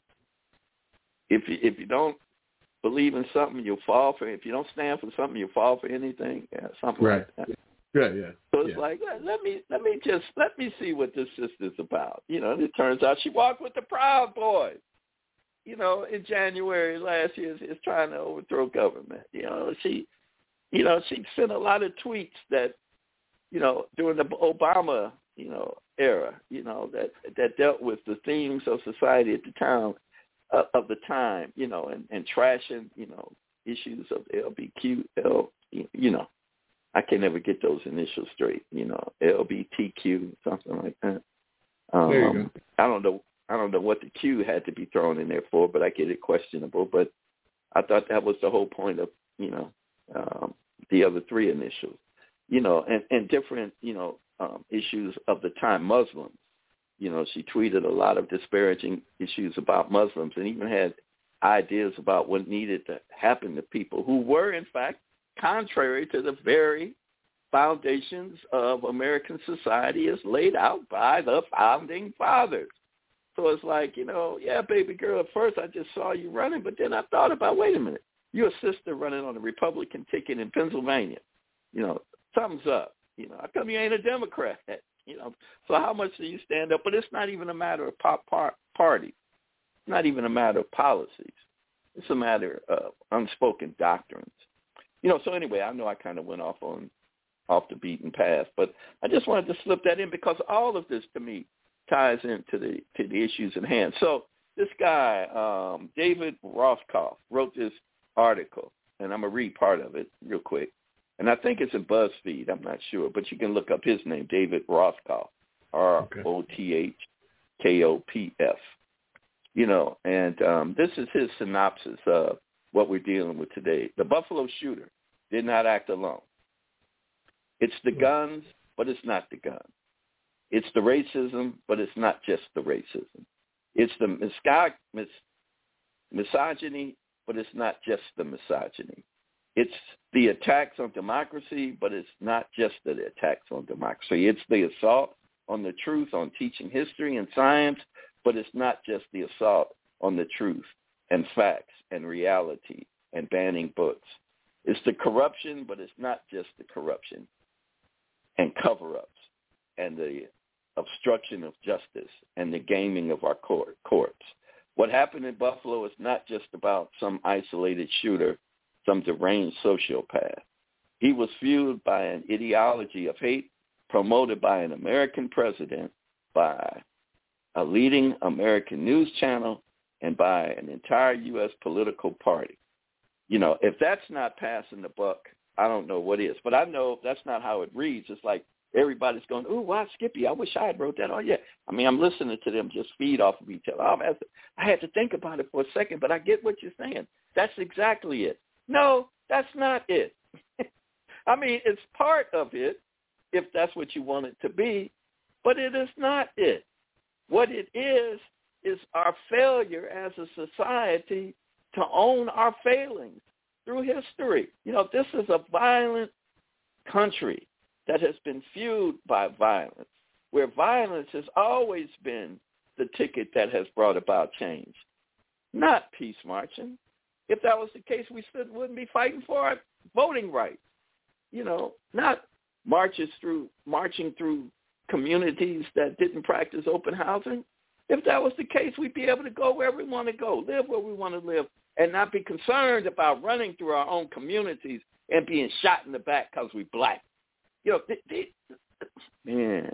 if you, if you don't believe in something, you'll fall for it. If you don't stand for something, you'll fall for anything, yeah, something right. like that. Yeah, yeah. So it's yeah. like, let, let me let me just, let me see what this sister's about. You know, and it turns out she walked with the Proud Boys, you know, in January last year, is, is trying to overthrow government. You know, she You know, she sent a lot of tweets that, you know, during the Obama, you know, era, you know, that that dealt with the themes of society at the time, uh, of the time, you know, and, and trashing, you know, issues of L B Q, L, you know, I can never get those initials straight, you know, L B T Q, something like that. Um, there you go. I don't know. I don't know what the Q had to be thrown in there for, but I get it questionable. But I thought that was the whole point of, you know, um, the other three initials, you know, and, and different, you know, um, issues of the time, Muslims. You know, she tweeted a lot of disparaging issues about Muslims and even had ideas about what needed to happen to people who were, in fact, contrary to the very foundations of American society as laid out by the founding fathers. So it's like, you know, yeah, baby girl, at first I just saw you running, but then I thought about, wait a minute, you're a sister running on a Republican ticket in Pennsylvania. You know, something's up. You know, how come you ain't a Democrat? You know, so how much do you stand up? But it's not even a matter of pop par- party. It's not even a matter of policies. It's a matter of unspoken doctrines. You know, so anyway, I know I kind of went off on off the beaten path, but I just wanted to slip that in because all of this to me ties into the to the issues at hand. So this guy, um, David Rothkopf, wrote this article, and I'm going to read part of it real quick. And I think it's in BuzzFeed. I'm not sure, but you can look up his name, David Rothkopf, R O T H K O P F. You know, and um, this is his synopsis of what we're dealing with today. The Buffalo shooter did not act alone. It's the guns, but it's not the guns. It's the racism, but it's not just the racism. It's the mis- mis- misogyny, but it's not just the misogyny. It's the attacks on democracy, but it's not just the attacks on democracy. It's the assault on the truth, on teaching history and science, but it's not just the assault on the truth and facts and reality and banning books. It's the corruption, but it's not just the corruption and cover-ups and the obstruction of justice and the gaming of our court, courts. What happened in Buffalo is not just about some isolated shooter, some deranged sociopath. He was fueled by an ideology of hate promoted by an American president, by a leading American news channel, and by an entire U S political party. You know, if that's not passing the buck, I don't know what is. But I know that's not how it reads. It's like everybody's going, ooh, wow, Skippy, I wish I had wrote that. Oh, yeah. I mean, I'm listening to them just feed off of each other. I had to, I had to think about it for a second, but I get what you're saying. That's exactly it. No, that's not it. I mean, it's part of it, if that's what you want it to be, but it is not it. What it is is our failure as a society to own our failings through history. You know, this is a violent country that has been fueled by violence, where violence has always been the ticket that has brought about change, not peace marching. If that was the case, we still wouldn't be fighting for our voting rights. You know, not marches through marching through communities that didn't practice open housing. If that was the case, we'd be able to go wherever we want to go, live where we want to live, and not be concerned about running through our own communities and being shot in the back because we're black. You know, they, they, man,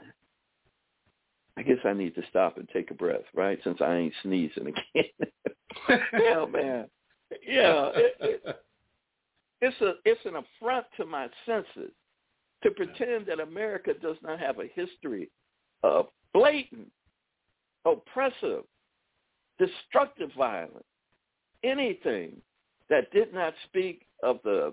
I guess I need to stop and take a breath, right, since I ain't sneezing again. Yeah, man. Yeah, it, it, it's a it's an affront to my senses to pretend that America does not have a history of blatant, oppressive, destructive violence, anything that did not speak of the,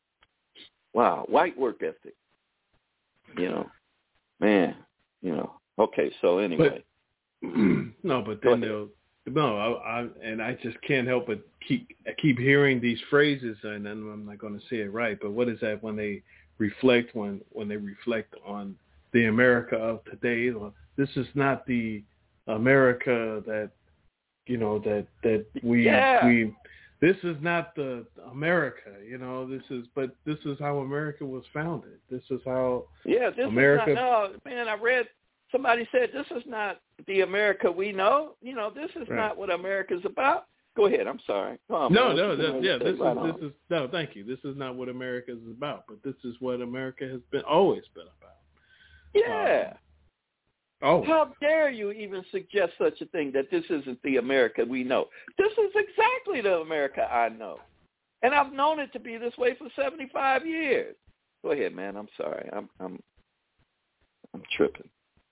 wow, white work ethic. You know, man, you know. Okay, so anyway. But, no, but then they'll, no, I, I, and I just can't help but keep I keep hearing these phrases, and then I'm not going to say it right, but what is that when they reflect, when, when they reflect on the America of today? Well, this is not the America that, you know, that, that we, yeah. we, this is not the America, you know, this is, but this is how America was founded. This is how yeah, this America. Is not, no, man, I read, somebody said this is not the America we know. You know, this is right. not what America's about. Go ahead. I'm sorry. Come on, no, man. no, that, yeah. This right is on. this is no. Thank you. This is not what America is about, but this is what America has been always been about. Yeah. Um, oh. How dare you even suggest such a thing that this isn't the America we know? This is exactly the America I know. And I've known it to be this way for seventy-five years. Go ahead, man. I'm sorry. I'm I'm I'm tripping.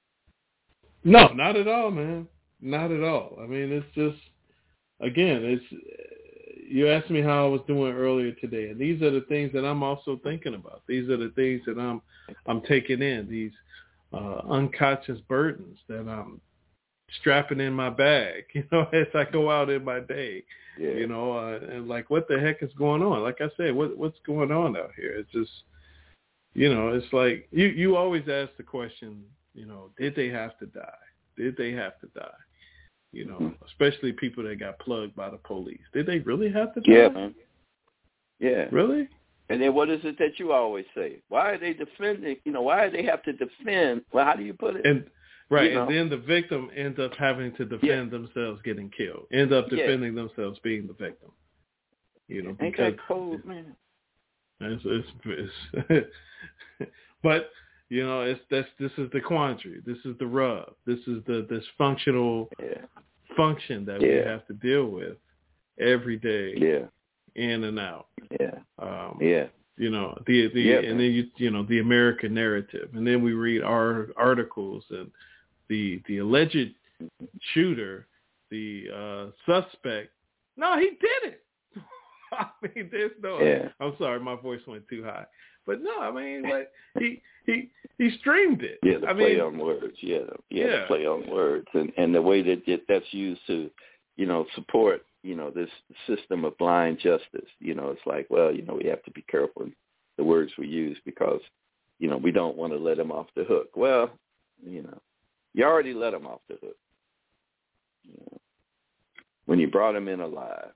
No, not at all, man. Not at all. I mean, it's just, again, it's, you asked me how I was doing earlier today, and these are the things that I'm also thinking about. These are the things that I'm I'm taking in, these uh, unconscious burdens that I'm strapping in my bag, you know, as I go out in my day, yeah. you know, uh, and like, what the heck is going on? Like I said, what what's going on out here? It's just, you know, it's like, you, you always ask the question, you know, did they have to die? Did they have to die? You know, mm-hmm. especially people that got plugged by the police. Did they really have to die? Yeah, man. Yeah. Really? And then what is it that you always say? Why are they defending, you know, why do they have to defend? Well, how do you put it? And right, you know? and then the victim ends up having to defend yeah. themselves getting killed. End up defending yeah. themselves being the victim. You know, Ain't because that cold, man? It's, it's, it's but you know, it's that's this is the quandary. This is the rub. This is the dysfunctional yeah. function that yeah. we have to deal with every day, yeah. in and out. Yeah, um, yeah. You know, the the yeah, and then you you know the American narrative, and then we read our articles and the the alleged shooter, the uh, suspect. No, he did it. I mean, there's no. Yeah. I'm sorry, my voice went too high. But no, I mean, like he he he streamed it. Yeah, the I play mean, on words. Yeah, yeah, yeah. the play on words, and and the way that it, that's used to, you know, support, you know, this system of blind justice. You know, it's like, well, you know, we have to be careful in the words we use because, you know, we don't want to let them off the hook. Well, you know, you already let them off the hook. You know, when you brought them in alive.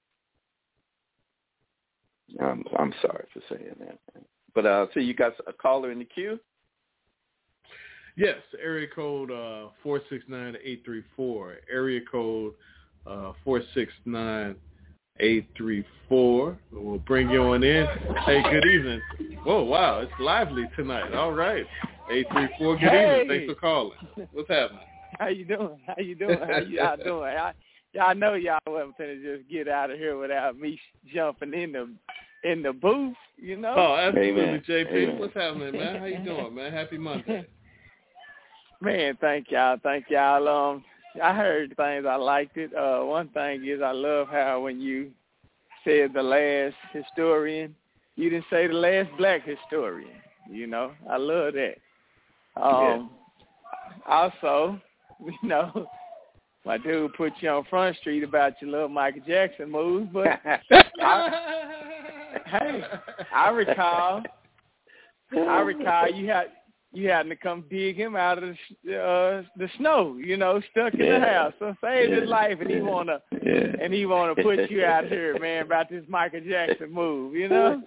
I'm I'm sorry for saying that, man. But uh, so you got a caller in the queue? Yes, area code uh, four six nine eight three four. Area code uh, four six nine eight three four. We'll bring you on in. Hey, good evening. Whoa, wow, it's lively tonight. All right, eight three four. Good hey. evening. Thanks for calling. What's happening? How you doing? How you doing? How you all doing? I, y'all know y'all wasn't finna just get out of here without me jumping in the in the booth, you know? Oh, absolutely, Amen. J P. Amen. What's happening, man? How you doing, man? Happy Monday. Man, thank y'all. Thank y'all. Um, I heard things. I liked it. Uh, one thing is I love how when you said the last historian, you didn't say the last black historian. You know, I love that. Um, yeah. Also, you know, my dude put you on Front Street about your little Michael Jackson moves, but I, hey, I recall, I recall you had you had to come dig him out of the uh, the snow, you know, stuck in yeah. the house. So saved yeah. his life, and he wanna yeah. and he wanna put you out here, man, about this Michael Jackson move, you know.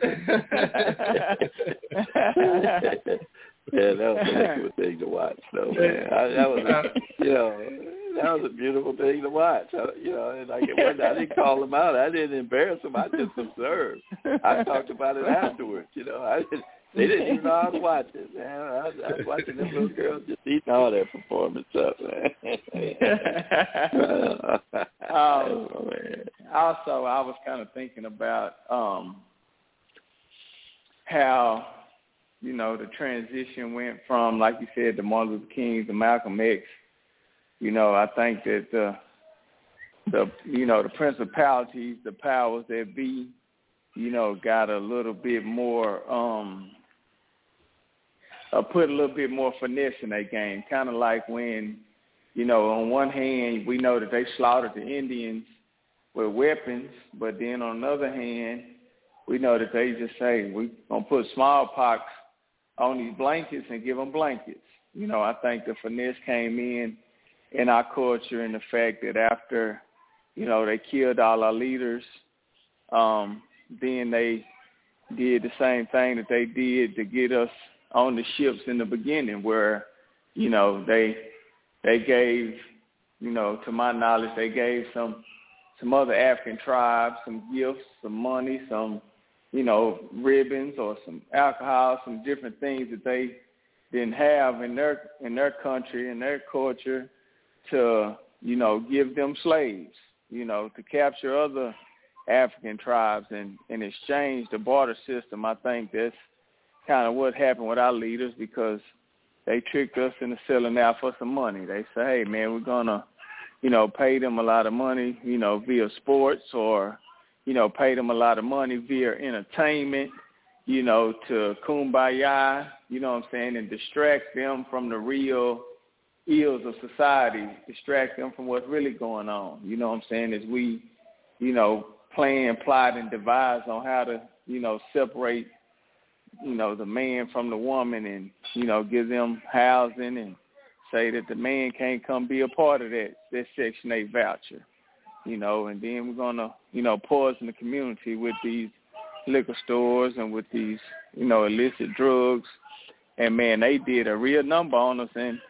Yeah, that was a heck of a thing to watch, though, man. I, that was, a, you know, that was a beautiful thing to watch. I, you know, and like it wasn't, I didn't call him out. I didn't embarrass him. I just observed. I talked about it afterwards. You know, I didn't, they didn't even know I was watching, man. I was, I was watching them little girls just eating all that performance up, man. um, oh, man. Also, I was kind of thinking about um, how. You know, the transition went from, like you said, the Martin Luther King to Malcolm X. You know, I think that the, the you know, the principalities, the powers that be, you know, got a little bit more, um, uh, put a little bit more finesse in their game. Kind of like when, you know, on one hand, we know that they slaughtered the Indians with weapons, but then on the other hand, we know that they just say, we're going to put smallpox on these blankets and give them blankets. You know, I think the finesse came in in our culture and the fact that after, you know, they killed all our leaders, um, then they did the same thing that they did to get us on the ships in the beginning where, you know, they they gave, you know, to my knowledge, they gave some some other African tribes some gifts, some money, some, you know, ribbons or some alcohol, some different things that they didn't have in their in their country, in their culture, to, you know, give them slaves, you know, to capture other African tribes and in exchange the barter system. I think that's kind of what happened with our leaders, because they tricked us into selling out for some money. They say, hey, man, we're going to, you know, pay them a lot of money, you know, via sports, or, you know, pay them a lot of money via entertainment, you know, to kumbaya, you know what I'm saying, and distract them from the real ills of society, distract them from what's really going on. You know what I'm saying, as we, you know, plan, plot, and devise on how to, you know, separate, you know, the man from the woman, and, you know, give them housing, and say that the man can't come be a part of that, that Section eight voucher, you know, and then we're going to, you know, poison the community with these liquor stores and with these, you know, illicit drugs. And, man, they did a real number on us, and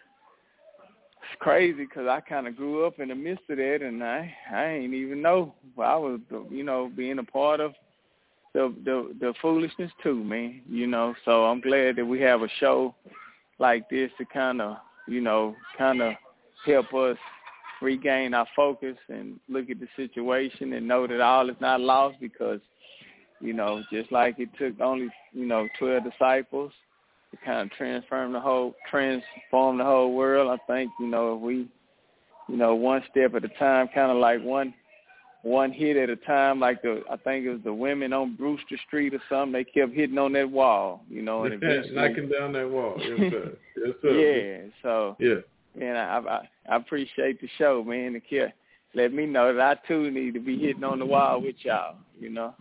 it's crazy because I kind of grew up in the midst of that, and I, I ain't even know. I was, you know, being a part of the, the the foolishness too, man, you know. So I'm glad that we have a show like this to kind of, you know, kind of help us regain our focus and look at the situation and know that all is not lost, because, you know, just like it took only, you know, twelve disciples to kind of transform the whole, transform the whole world. I think, you know, if we, you know, one step at a time, kind of like one, one hit at a time, like the, I think it was the women on Brewster Street or something. They kept hitting on that wall, you know, and eventually knocking down that wall. Yes, sir. Yes, sir. Yeah. So, yeah. Man, I, I I appreciate the show, man. To care, let me know that I too need to be hitting on the wall with y'all. You know.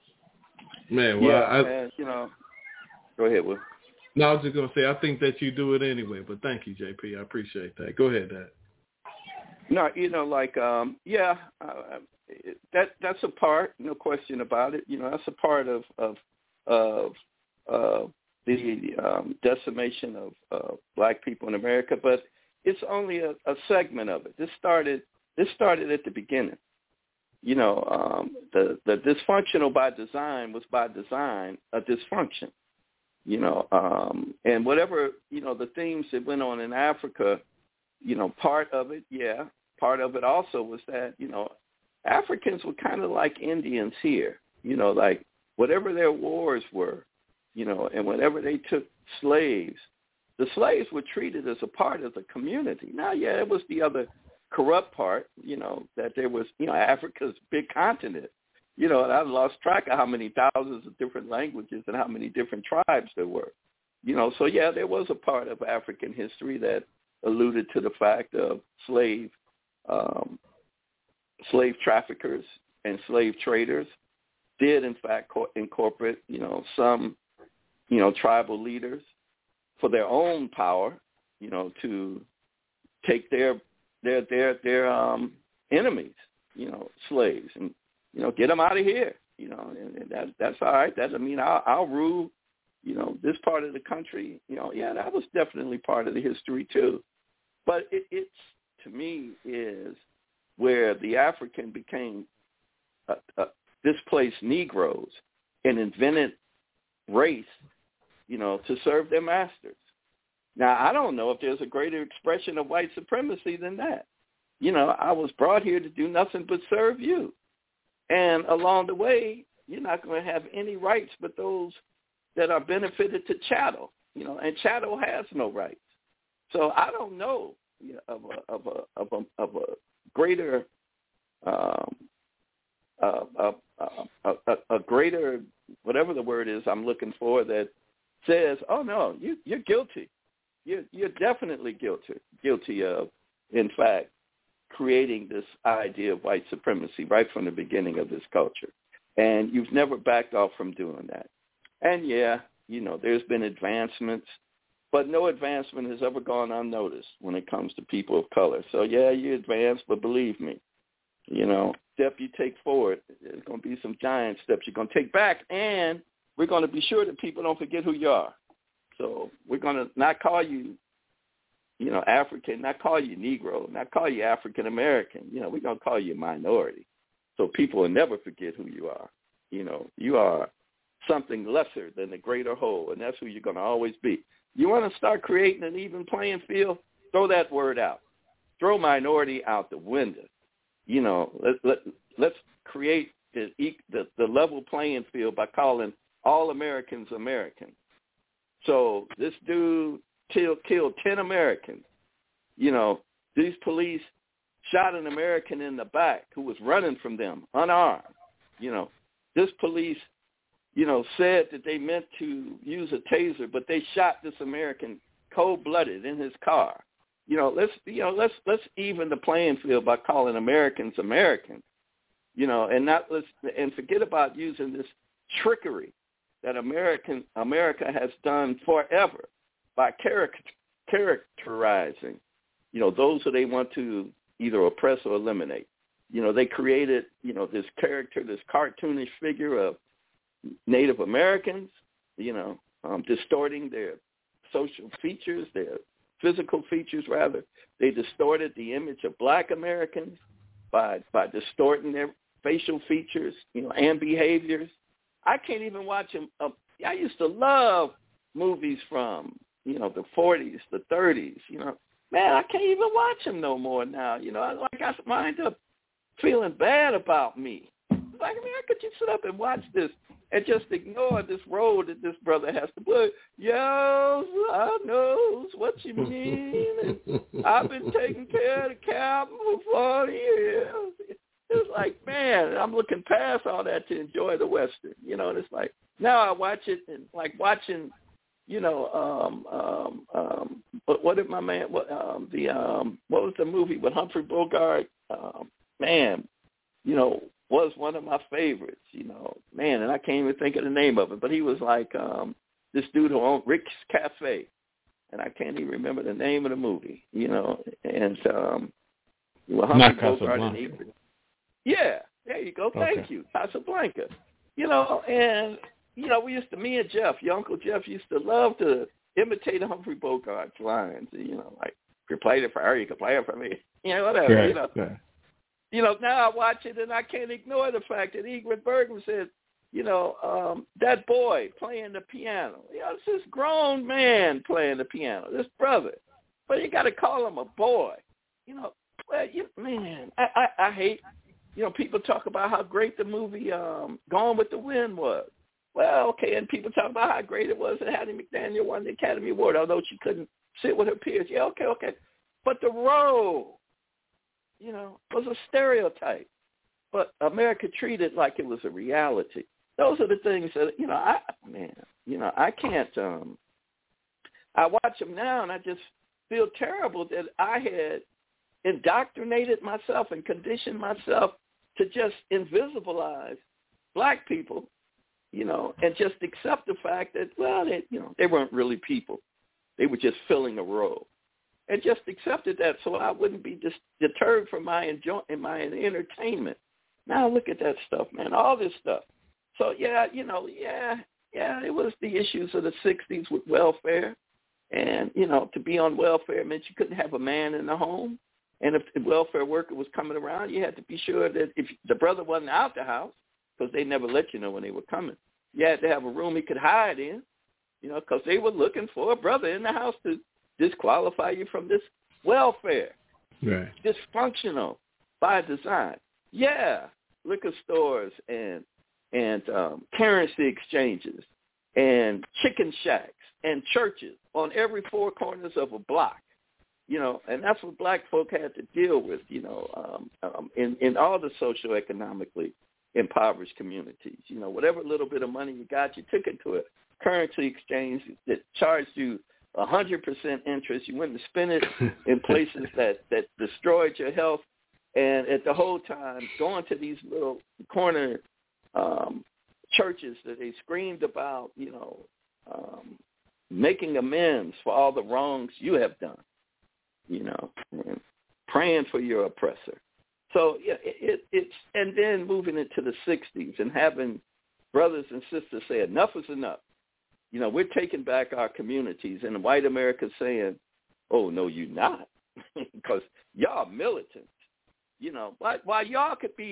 Man, well, yeah, I, man, you know. Go ahead, Will. No, I was just gonna say I think that you do it anyway, but thank you, J P. I appreciate that. Go ahead, Dad. No, you know, like, um, yeah, uh, that that's a part, no question about it. You know, that's a part of of of uh, the um, decimation of uh, black people in America, but it's only a, a segment of it. This started. This started at the beginning. You know, um, the the dysfunctional by design was by design a dysfunction. You know, um, and whatever, you know, the themes that went on in Africa, you know, part of it, yeah, part of it also was that, you know, Africans were kind of like Indians here. You know, like whatever their wars were, you know, and whenever they took slaves, the slaves were treated as a part of the community. Now, yeah, it was the other corrupt part, you know, that there was, you know, Africa's a big continent, you know, and I lost track of how many thousands of different languages and how many different tribes there were, you know. So, yeah, there was a part of African history that alluded to the fact of slave, um, slave traffickers and slave traders did, in fact, co- incorporate, you know, some, you know, tribal leaders for their own power, you know, to take their their their their um, enemies, you know, slaves, and, you know, get them out of here, you know, and, and that that's all right. That doesn't mean I'll, I'll rule, you know, this part of the country. You know, yeah, that was definitely part of the history too. But it, it's, to me, is where the African became uh, uh, displaced Negroes and invented race, you know, to serve their masters. Now, I don't know if there's a greater expression of white supremacy than that. You know, I was brought here to do nothing but serve you. And along the way, you're not going to have any rights but those that are benefited to chattel, you know, and chattel has no rights. So I don't know, you know, of a of a of a, of a greater um, uh, a, a, a, a greater whatever the word is I'm looking for that says, oh no, you you're guilty. You're you're definitely guilty guilty of, in fact, creating this idea of white supremacy right from the beginning of this culture. And you've never backed off from doing that. And yeah, you know, there's been advancements, but no advancement has ever gone unnoticed when it comes to people of color. So yeah, you advance, but believe me, you know, step you take forward, there's going to be some giant steps you're going to take back, and we're going to be sure that people don't forget who you are. So we're going to not call you, you know, African, not call you Negro, not call you African American. You know, we're going to call you a minority. so people will never forget who you are. You know, you are something lesser than the greater whole, and that's who you're going to always be. You want to start creating an even playing field? Throw that word out. Throw minority out the window. You know, let, let, let's create the, the, the level playing field by calling all Americans Americans. So this dude killed, killed ten Americans. You know, these police shot an American in the back who was running from them, unarmed. You know, this police, you know, said that they meant to use a taser, but they shot this American cold-blooded in his car. You know, let's you know let's let's even the playing field by calling Americans Americans. You know, and not let's and forget about using this trickery that American America has done forever by character, characterizing, you know, those who they want to either oppress or eliminate. You know, they created, you know, this character, this cartoonish figure of Native Americans, you know, um, distorting their social features, their physical features, rather. They distorted the image of Black Americans by by distorting their facial features, you know, and behaviors. I can't even watch them. Uh, I used to love movies from, you know, the forties, the thirties, you know. Man, I can't even watch them no more now. You know, I, like I wind up feeling bad about me. Like, I mean, how could you sit up and watch this and just ignore this role that this brother has to play? Yes, I knows what you mean. And I've been taking care of the captain for forty years. It's like, man, I'm looking past all that to enjoy the Western. You know, and it's like, now I watch it and like watching, you know, um, um, um, what, what did my man, what, um, the, um, what was the movie with Humphrey Bogart? Um, man, you know, was one of my favorites, you know, man, and I can't even think of the name of it, but he was like um, this dude who owned Rick's Cafe, and I can't even remember the name of the movie, you know, and um, well, Humphrey Bogart and he, yeah, there you go, thank okay. you, Casablanca, you know, and, you know, we used to, me and Jeff, your Uncle Jeff used to love to imitate Humphrey Bogart's lines, you know, like, if you played it for her, you can play it for me, you know, whatever, right, you know. Right. You know, now I watch it and I can't ignore the fact that Ingrid Bergman said, you know, um, that boy playing the piano. You know, it's this grown man playing the piano, this brother. But you got to call him a boy. You know, well, you, man, I, I, I hate, you know, people talk about how great the movie um, Gone with the Wind was. Well, okay, and people talk about how great it was that Hattie McDaniel won the Academy Award, although she couldn't sit with her peers. Yeah, okay, okay. But the role, you know, was a stereotype. But America treated it like it was a reality. Those are the things that, you know, I, man, you know, I can't, um, I watch them now and I just feel terrible that I had indoctrinated myself and conditioned myself to just invisibilize black people, you know, and just accept the fact that, well, they, you know, they weren't really people. They were just filling a role. And just accepted that so I wouldn't be dis- deterred from my enjoy- my entertainment. Now look at that stuff, man, all this stuff. So, yeah, you know, yeah, yeah, it was the issues of the sixties with welfare. And, you know, to be on welfare meant you couldn't have a man in the home. And if the welfare worker was coming around, you had to be sure that if the brother wasn't out the house, because they never let you know when they were coming, you had to have a room he could hide in, you know, because they were looking for a brother in the house to disqualify you from this welfare. Right. Dysfunctional by design. Yeah, liquor stores and and um, currency exchanges and chicken shacks and churches on every four corners of a block. You know, and that's what black folk had to deal with, you know, um, um, in, in all the socioeconomically impoverished communities. You know, whatever little bit of money you got, you took it to a currency exchange that charged you one hundred percent interest. You went to spend it in places that, that destroyed your health. And at the whole time, going to these little corner um, churches that they screamed about, you know, um, making amends for all the wrongs you have done, you know, and praying for your oppressor. So, yeah, it, it, it's, and then moving into the sixties and having brothers and sisters say enough is enough. You know, we're taking back our communities, and white America saying, oh, no, you're not, because y'all militants. You know, while, while y'all could be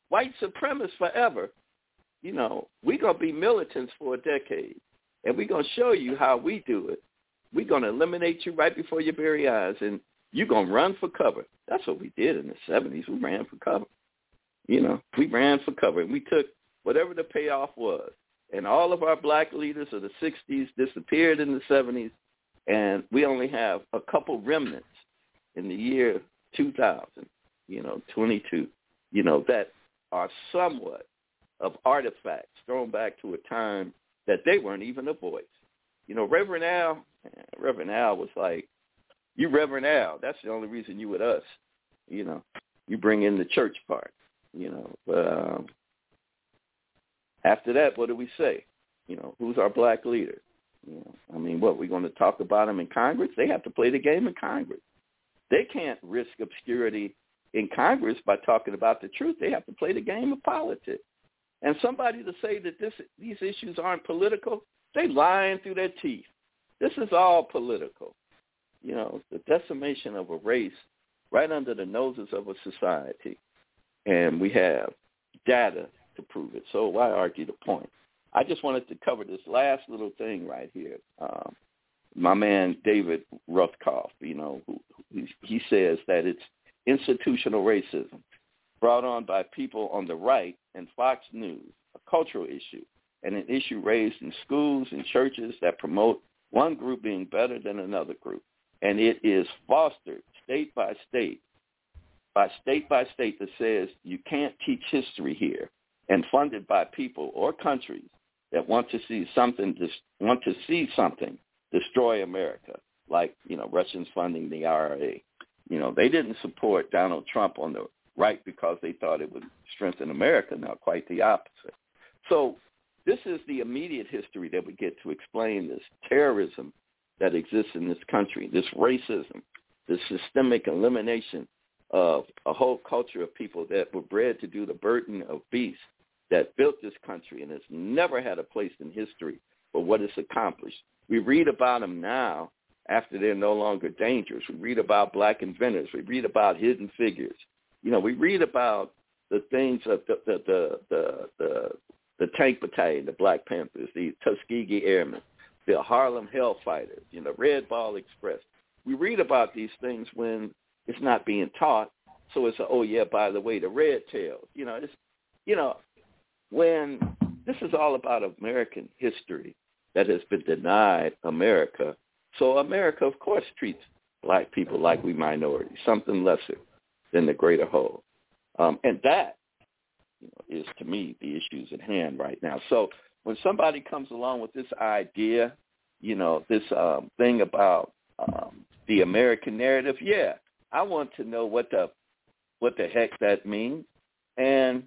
white supremacists forever. You know, we're going to be militants for a decade, and we're going to show you how we do it. We're going to eliminate you right before your very eyes, and you're going to run for cover. That's what we did in the seventies. We ran for cover. You know, we ran for cover, and we took whatever the payoff was. And all of our black leaders of the sixties disappeared in the seventies, and we only have a couple remnants in the year two thousand, you know, twenty-two, you know, that are somewhat of artifacts thrown back to a time that they weren't even a voice. You know, Reverend Al, Reverend Al was like, you Reverend Al, that's the only reason you with us. You know, you bring in the church part, you know. But um, after that, what do we say? You know, who's our black leader? You know, I mean, what, we're going to talk about them in Congress? They have to play the game in Congress. They can't risk obscurity in Congress by talking about the truth. They have to play the game of politics. And somebody to say that this these issues aren't political, they lying through their teeth. This is all political. You know, the decimation of a race right under the noses of a society. And we have data to prove it. So why argue the point? I just wanted to cover this last little thing right here. Um, my man David Rothkopf, you know, who, who, he says that it's institutional racism brought on by people on the right and Fox News, a cultural issue, and an issue raised in schools and churches that promote one group being better than another group. And it is fostered state by state, by state by state that says you can't teach history here, and funded by people or countries that want to see something, want to see something destroy America, like, you know, Russians funding the I R A. You know, they didn't support Donald Trump on the right because they thought it would strengthen America. Now, quite the opposite. So this is the immediate history that we get to explain this terrorism that exists in this country, this racism, this systemic elimination of a whole culture of people that were bred to do the burden of beasts that built this country and has never had a place in history for what it's accomplished. We read about them now after they're no longer dangerous. We read about black inventors. We read about hidden figures. You know, we read about the things of the the the the, the, the Tank Battalion, the Black Panthers, the Tuskegee Airmen, the Harlem Hellfighters, you know, Red Ball Express. We read about these things when it's not being taught. So it's a, oh yeah, by the way, the Red Tails. You know, it's, you know, when this is all about American history that has been denied America. So America, of course, treats black people like we minorities, something lesser than the greater whole. Um, and that, you know, is, to me, the issues at hand right now. So when somebody comes along with this idea, you know, this um, thing about um, the American narrative, yeah, I want to know what the what the heck that means. And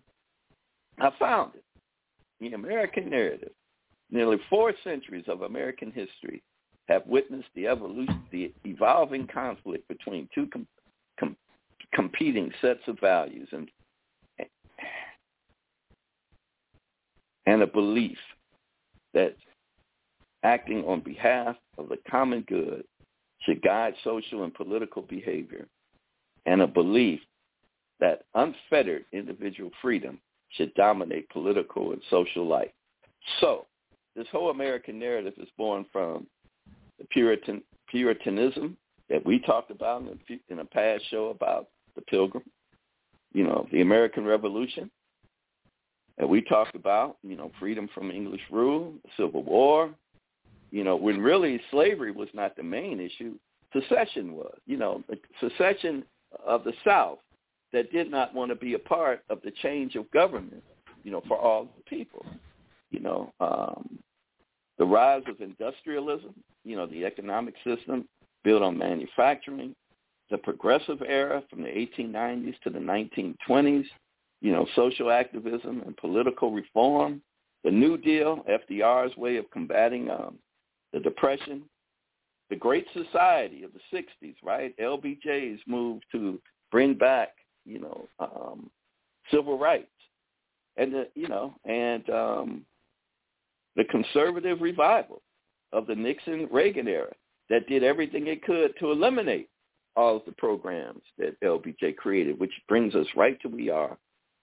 I found it. The American narrative, nearly four centuries of American history have witnessed the evolution, the evolving conflict between two com- com- competing sets of values and and a belief that acting on behalf of the common good should guide social and political behavior, and a belief that unfettered individual freedom should dominate political and social life. So this whole American narrative is born from the Puritan Puritanism that we talked about in a, in a past show about the Pilgrim, you know, the American Revolution, and we talked about, you know, freedom from English rule, Civil War, you know, when really slavery was not the main issue, secession was, you know, the secession of the South that did not want to be a part of the change of government, you know, for all the people, you know, um, the rise of industrialism, you know, the economic system built on manufacturing, the progressive era from the eighteen nineties to the nineteen twenties, you know, social activism and political reform, the New Deal, F D R's way of combating um, the Depression, the Great Society of the sixties, right? L B J's move to bring back, you know, um, civil rights, and the, you know, and um, the conservative revival of the Nixon-Reagan era that did everything it could to eliminate all of the programs that L B J created, which brings us right to we are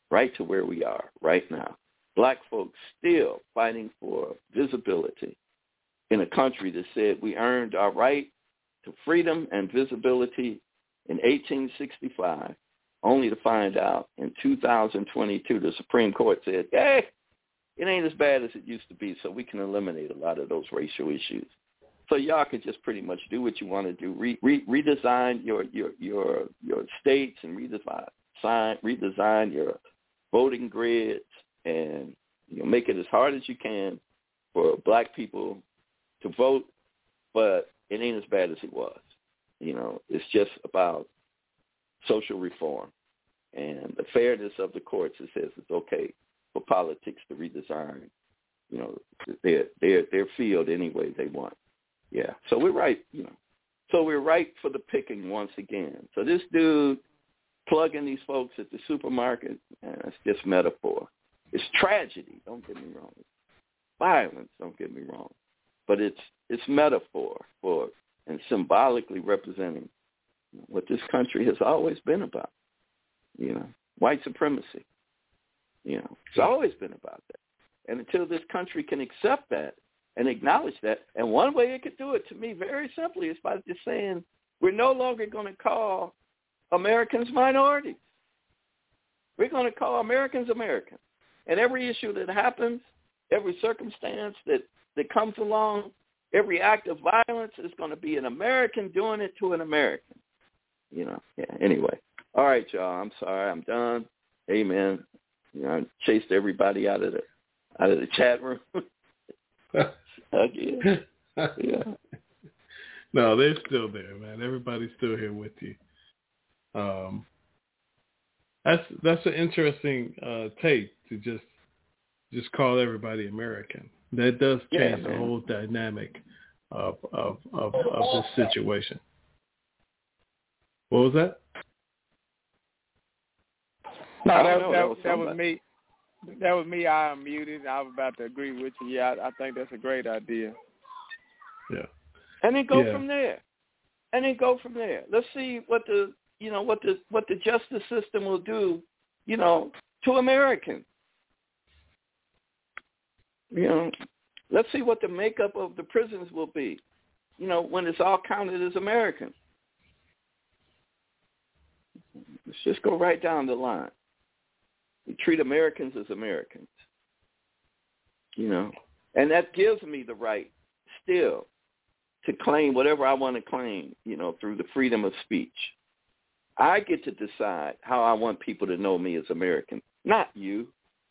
right to where we are right now. Black folks still fighting for visibility in a country that said we earned our right to freedom and visibility in eighteen sixty-five, only to find out in two thousand twenty-two the Supreme Court said, hey, it ain't as bad as it used to be, so we can eliminate a lot of those racial issues. So y'all can just pretty much do what you want to do, re, re, redesign your, your your your states and redesign sign, redesign your voting grids, and you know, make it as hard as you can for black people to vote, but it ain't as bad as it was. You know, it's just about social reform and the fairness of the courts. It says it's okay for politics to redesign, you know, their their their field any way they want. Yeah, so we're right, you know. So we're right for the picking once again. So this dude plugging these folks at the supermarket, man, that's just metaphor. It's tragedy, don't get me wrong. It's violence, don't get me wrong. But it's it's metaphor for and symbolically representing what this country has always been about, you know, white supremacy. You know, it's always been about that. And until this country can accept that and acknowledge that, and one way it could do it, to me, very simply, is by just saying we're no longer going to call Americans minorities. We're going to call Americans Americans. And every issue that happens, every circumstance that, that comes along, every act of violence is going to be an American doing it to an American. You know, yeah, anyway. All right, y'all, I'm sorry, I'm done. Amen. You know, I chased everybody out of the out of the chat room. Again. Yeah. No, they're still there, man. Everybody's still here with you. Um, that's that's an interesting uh, take to just just call everybody American. That does change yeah, the whole dynamic of of, of of this situation. What was that? No, that, that, that, was, that was me. That was me. I unmuted. I was about to agree with you. Yeah, I, I think that's a great idea. Yeah. And then go yeah. from there. And then go from there. Let's see what the you know what the what the justice system will do, you know, to Americans. You know, let's see what the makeup of the prisons will be, you know, when it's all counted as Americans. Let's just go right down the line. We treat Americans as Americans, you know, and that gives me the right still to claim whatever I want to claim, you know, through the freedom of speech. I get to decide how I want people to know me as American, not you,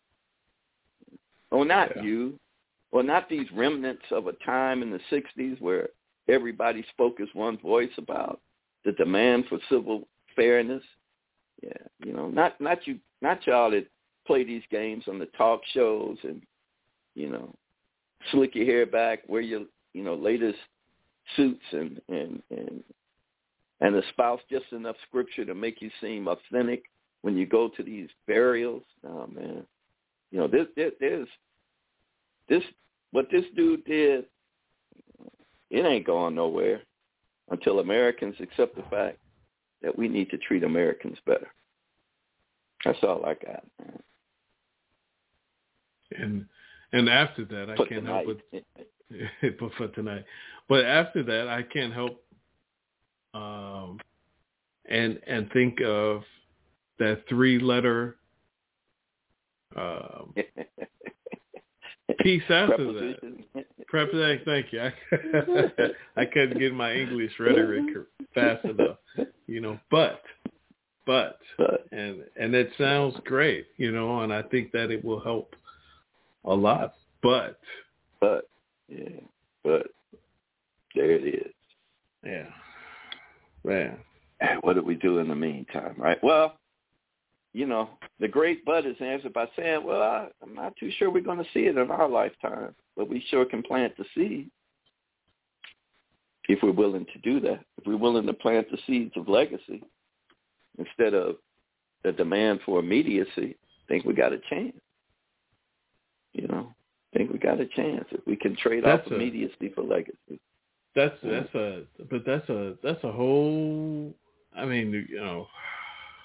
or not yeah. you, or not these remnants of a time in the sixties where everybody spoke as one voice about the demand for civil fairness. Yeah, you know, not not you, not y'all that play these games on the talk shows and, you know, slick your hair back, wear your, you know, latest suits and and and and espouse just enough scripture to make you seem authentic when you go to these burials. Oh man, you know, this there, there's this what this dude did. It ain't going nowhere until Americans accept the fact that we need to treat Americans better. That's all I got, man. And and after that, I for can't tonight. help but but for tonight. But after that, I can't help um, and and think of that three-letter um, piece after that. Preposition. Thank you. I, I couldn't get my English rhetoric fast enough, you know. But, but, and and it sounds great, you know, and I think that it will help a lot. But, but, yeah, but there it is. Yeah, man. And what do we do in the meantime, right? Well, you know, the great Bud has answered by saying, well, I, I'm not too sure we're going to see it in our lifetime, but we sure can plant the seed if we're willing to do that. If we're willing to plant the seeds of legacy instead of the demand for immediacy, I think we got a chance. You know, I think we got a chance if we can trade that's off a, immediacy for legacy. That's that's a but that's a that's a whole. I mean, you know,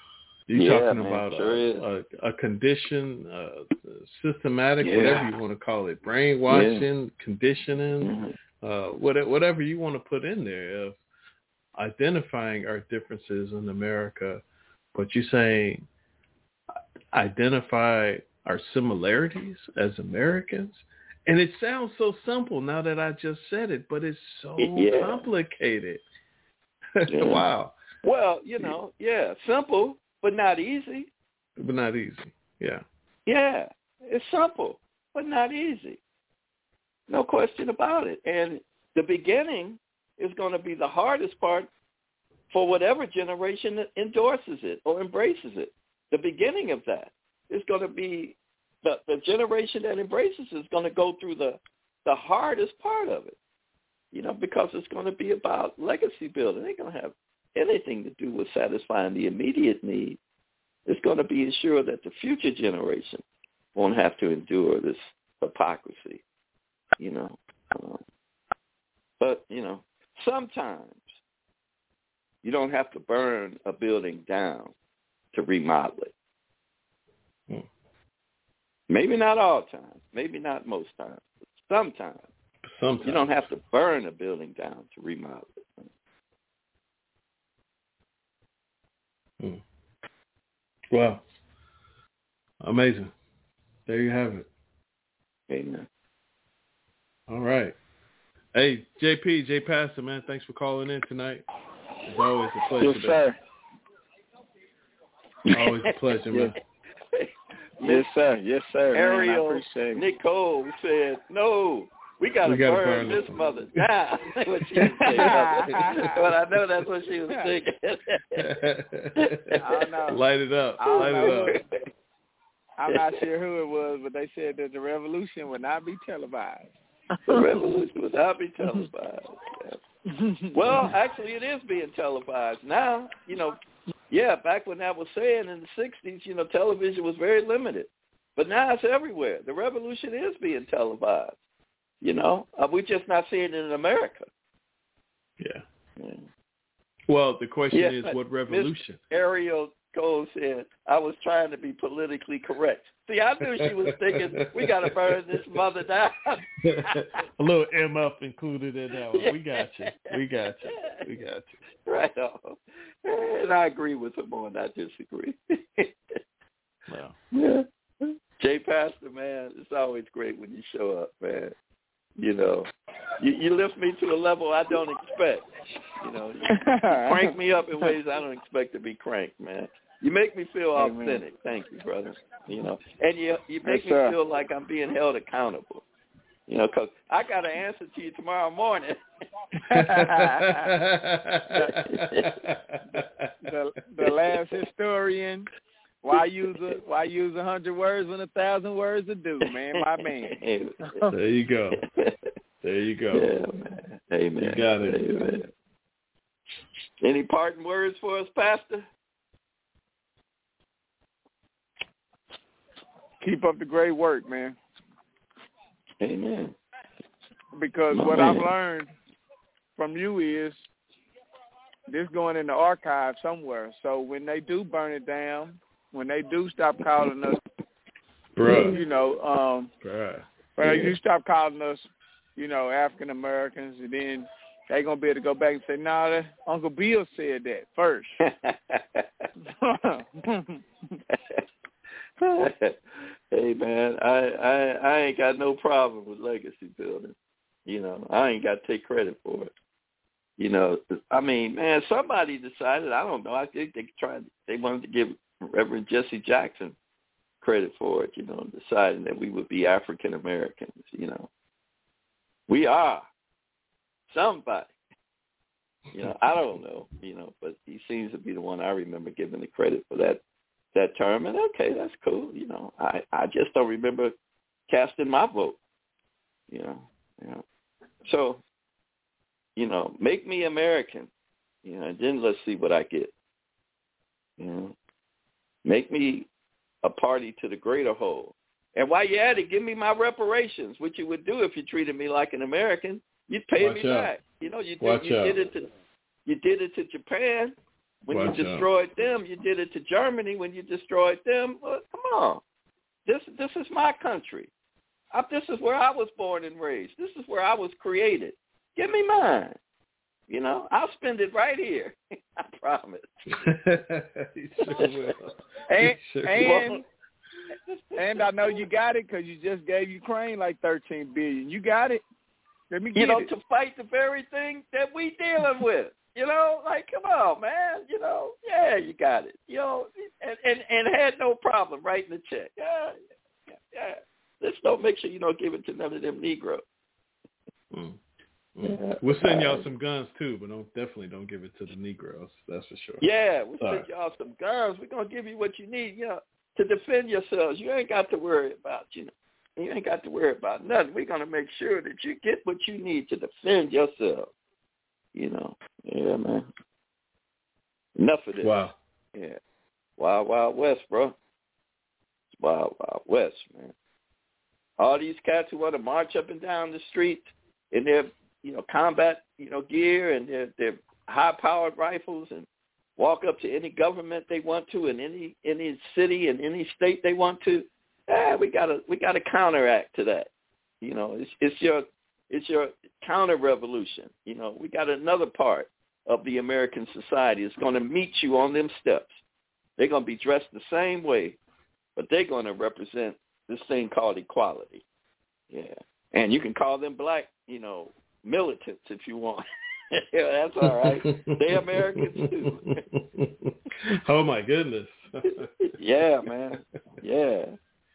You're yeah, talking man, about sure a, a, a condition, uh, systematic, yeah. whatever you want to call it, brainwashing, yeah. conditioning, mm-hmm. uh, whatever, whatever you want to put in there of identifying our differences in America, but you're saying identify our similarities as Americans. And it sounds so simple now that I just said it, but it's so yeah. complicated. Yeah. Wow. Well, you know, yeah, simple, but not easy. But not easy. Yeah. Yeah, it's simple, but not easy. No question about it. And the beginning is going to be the hardest part for whatever generation that endorses it or embraces it. The beginning of that is going to be the, the generation that embraces it is going to go through the, the hardest part of it, you know, because it's going to be about legacy building. It ain't going to have anything to do with satisfying the immediate need. It's going to be ensured that the future generation won't have to endure this hypocrisy, you know. Um, but, you know, sometimes you don't have to burn a building down to remodel it. Hmm. Maybe not all times, maybe not most times, but sometimes. Sometimes. You don't have to burn a building down to remodel it. Hmm. Wow. Amazing. There you have it. Amen. All right. Hey, J P, J Pastor, man, thanks for calling in tonight. It's always a pleasure. Yes, sir. Always a pleasure, man. Yes, sir. Yes, sir. Ariel, man, I appreciate it. Nicole said, no, we got to burn, burn this one. Mother down. That's what she was saying. But I know that's what she was thinking. I don't know. Light it up. I don't Light know. it up. I'm not sure who it was, but they said that the revolution would not be televised. The revolution would not be televised. Well, actually, it is being televised now. You know, yeah, back when that was saying in the sixties, you know, television was very limited. But now it's everywhere. The revolution is being televised. You know, uh, we're just not seeing it in America. Yeah. yeah. Well, the question yeah, is, what revolution? Miss Ariel Cole said, I was trying to be politically correct. See, I knew she was thinking, we got to burn this mother down. A little M up included in that one. Yeah. We got you. We got you. We got you. Right on. And I agree with her more than I disagree. Wow. Yeah. Jay Pastor, man, it's always great when you show up, man. You know, you, you lift me to a level I don't expect. You know, you, you crank me up in ways I don't expect to be cranked, man. You make me feel authentic. Amen. Thank you, brother. You know, and you you make yes, me sir. feel like I'm being held accountable. You know, because I got to answer to you tomorrow morning. the, the last historian. Why use a why use a hundred words when a thousand words are due, man? My man. There you go. There you go. Yeah, man. Amen. You got it. Amen. Any parting words for us, Pastor? Keep up the great work, man. Amen. Because My what man. I've learned from you is this going in the archive somewhere. So when they do burn it down, when they do stop calling us, Bruh. you know, um, Bruh. when they do stop calling us, you know, African Americans, and then they're going to be able to go back and say, no, nah, Uncle Bill said that first. Hey, man, I, I I ain't got no problem with legacy building. You know, I ain't got to take credit for it. You know, I mean, man, somebody decided, I don't know, I think they tried, they wanted to give Reverend Jesse Jackson credit for it, you know, deciding that we would be African Americans, you know. We are somebody. You know, I don't know, you know, but he seems to be the one I remember giving the credit for that that term. And okay, that's cool, you know. I, I just don't remember casting my vote, you know. You know. So, you know, make me American, you know, and then let's see what I get. You know, make me a party to the greater whole. And while you're at it, give me my reparations, which you would do if you treated me like an American. You'd pay Watch me out. back. You know, you, Watch did, you out. did it to you did it to Japan. When Watch you destroyed out. them, you did it to Germany. When you destroyed them, well, come on. This this is my country. I, this is where I was born and raised. This is where I was created. Give me mine. You know, I'll spend it right here. I promise. You sure will. And, sure and, and I know you got it because you just gave Ukraine like thirteen billion dollars. You got it. Let me get You know, it. to fight the very thing that we dealing with. You know, like, come on, man. You know, yeah, you got it. You know, and, and, and had no problem writing the check. Yeah, yeah, yeah. Let's don't make sure you don't give it to none of them Negroes. Mm. Mm. Yeah. We'll send y'all some guns too, but don't definitely don't give it to the Negroes. That's for sure. Yeah, we'll All send right. y'all some guns. We're gonna give you what you need, you know, to defend yourselves. You ain't got to worry about, you know, you ain't got to worry about nothing. We're gonna make sure that you get what you need to defend yourself. You know, yeah, man. Enough of this. Wow. Yeah. Wild, Wild West, bro. It's Wild, Wild West, man. All these cats who want to march up and down the street in their, you know, combat, you know, gear and their, their high-powered rifles and walk up to any government they want to in any any city in any state they want to. Yeah, we gotta we gotta counteract to that. You know, it's it's your it's your counter-revolution. You know, we got another part of the American society. It's going to meet you on them steps. They're going to be dressed the same way, but they're going to represent this thing called equality. Yeah. And you can call them black, you know, militants if you want. Yeah, that's all right. They're Americans too. Oh, my goodness. Yeah, man. Yeah.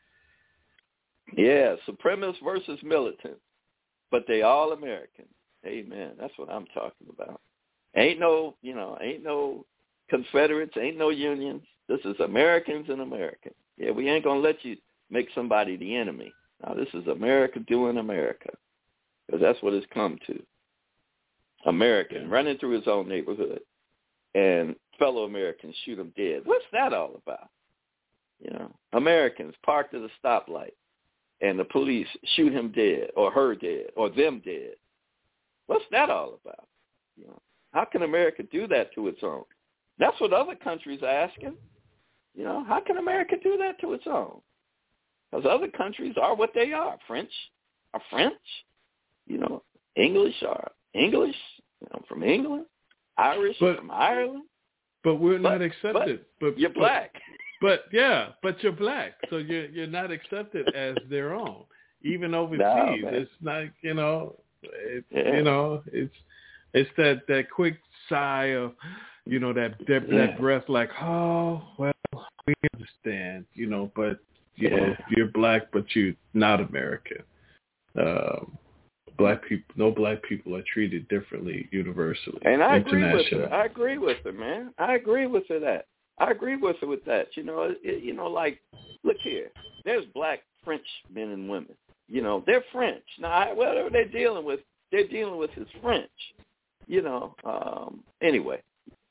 Yeah, supremacists versus militants, but they all American. Amen. That's what I'm talking about. Ain't no, you know, ain't no Confederates, ain't no unions. This is Americans and Americans. Yeah, we ain't going to let you make somebody the enemy. Now, this is America doing America, because that's what it's come to. American yeah. running through his own neighborhood, and fellow Americans shoot him dead. What's that all about? You know, Americans parked at a stoplight, and the police shoot him dead, or her dead, or them dead. What's that all about? You know, how can America do that to its own? That's what other countries are asking. You know, how can America do that to its own? Because other countries are what they are. French are French. You know, English are English, you know, from England. Irish but, from Ireland. But we're but, not accepted. But, but you're black. But, but yeah, but you're black, so you're you're not accepted as their own. Even overseas, no, it's not. You know, it, yeah. you know, it's it's that, that quick sigh of, you know, that that, yeah. that breath, like, oh well, we understand, you know, but you yeah. know, you're black, but you're not American. Um, black people, no black people are treated differently universally. And I agree with her. I agree with her, man. I agree with her that. I agree with her with that. You know, it, you know, like, look here. There's black French men and women. You know, they're French. Now, whatever they're dealing with, they're dealing with is French. You know, um, anyway.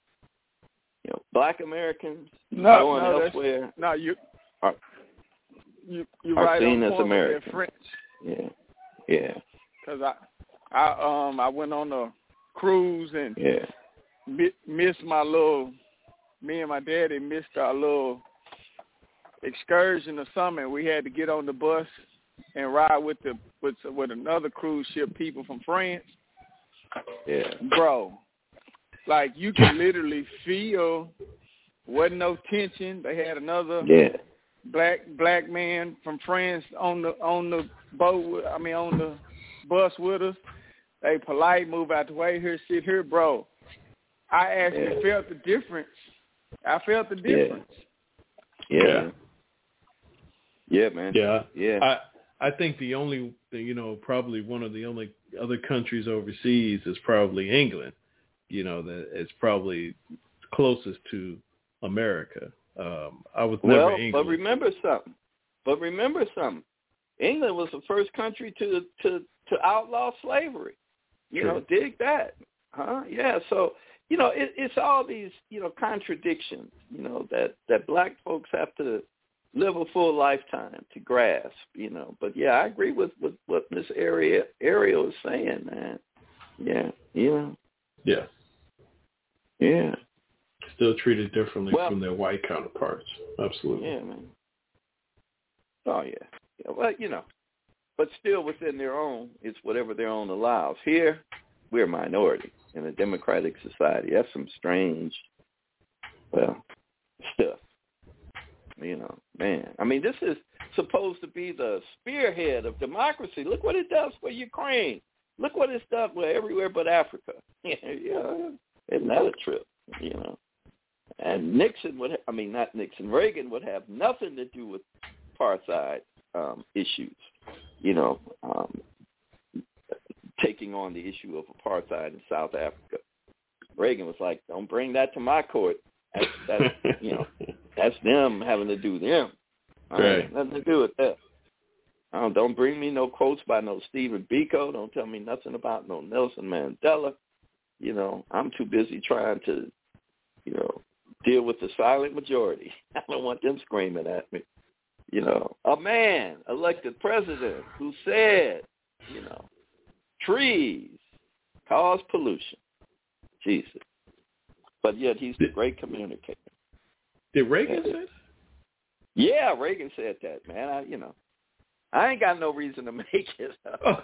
You know, black Americans no, going no, elsewhere. No, you, are, you, you're are right seen on as point American. with French. Yeah, yeah. Because I, I, um, I went on a cruise and yeah. mi- missed my little. Me and my daddy missed our little excursion or something. We had to get on the bus and ride with the with with another cruise ship people from France. Yeah, bro, like you can literally feel wasn't no tension. They had another yeah. black black man from France on the on the boat. I mean on the bus with us. They polite, move out the way. Here, sit here, bro. I actually yeah. felt the difference. I felt the difference. Yeah. Yeah. Yeah, man. Yeah. Yeah. I I think the only, you know, probably one of the only other countries overseas is probably England. You know, that it's probably closest to America. Um, I was never well, England. but remember something. But remember something. England was the first country to to to outlaw slavery. You True. know, dig that, huh? Yeah. So. You know, it, it's all these, you know, contradictions, you know, that, that black folks have to live a full lifetime to grasp, you know. But, yeah, I agree with, with what Miss Ariel, Ariel is saying, man. Yeah, yeah. Yeah. Yeah. Still still treated differently well, from their white counterparts. Absolutely. Yeah, man. Oh, yeah. yeah. Well, you know, but still within their own, it's whatever their own allows. Here, we're a minority in a democratic society. That's some strange, well, stuff. You know, man. I mean, this is supposed to be the spearhead of democracy. Look what it does for Ukraine. Look what it's done for everywhere but Africa. Yeah, yeah. Isn't that a trip? You know. And Nixon would, ha- I mean, not Nixon, Reagan would have nothing to do with apartheid um, issues. You know, um, taking on the issue of apartheid in South Africa. Reagan was like, "Don't bring that to my court. That's, that's you know, that's them having to do them. I Right. have nothing to do with that. Um, don't bring me no quotes by no Stephen Biko. Don't tell me nothing about no Nelson Mandela. You know, I'm too busy trying to, you know, deal with the silent majority. I don't want them screaming at me. You know, a man elected president who said, you know, trees cause pollution. Jesus. But yet he's the great communicator. Did Reagan say that? Yeah, Reagan said that, man. I, you know, I ain't got no reason to make it up. Oh.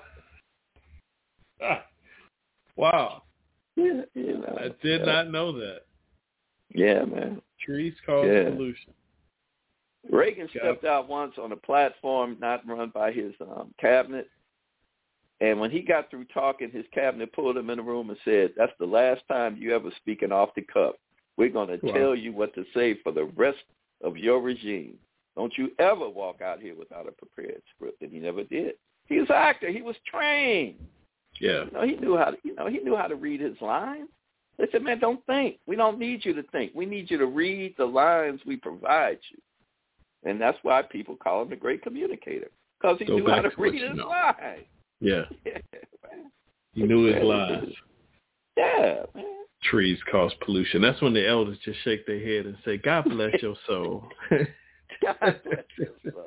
Ah. Wow. Yeah, you know, I did yeah. not know that. Yeah, man. Trees cause Yeah. pollution. Reagan Yep. stepped out once on a platform not run by his um, cabinet, and when he got through talking, his cabinet pulled him in the room and said, "That's the last time you ever speaking off the cuff. We're going to Wow. tell you what to say for the rest of your regime. Don't you ever walk out here without a prepared script." And he never did. He was an actor. He was trained. Yeah. You know, he knew how to. You know, he knew how to read his lines. They said, "Man, don't think. We don't need you to think. We need you to read the lines we provide you." And that's why people call him the great communicator, because he Go knew how back to to read what you his know. lines. Yeah. Yeah, man. He knew his lines. Yeah, man. Trees cause pollution. That's when the elders just shake their head and say, "God bless your soul." God bless your soul.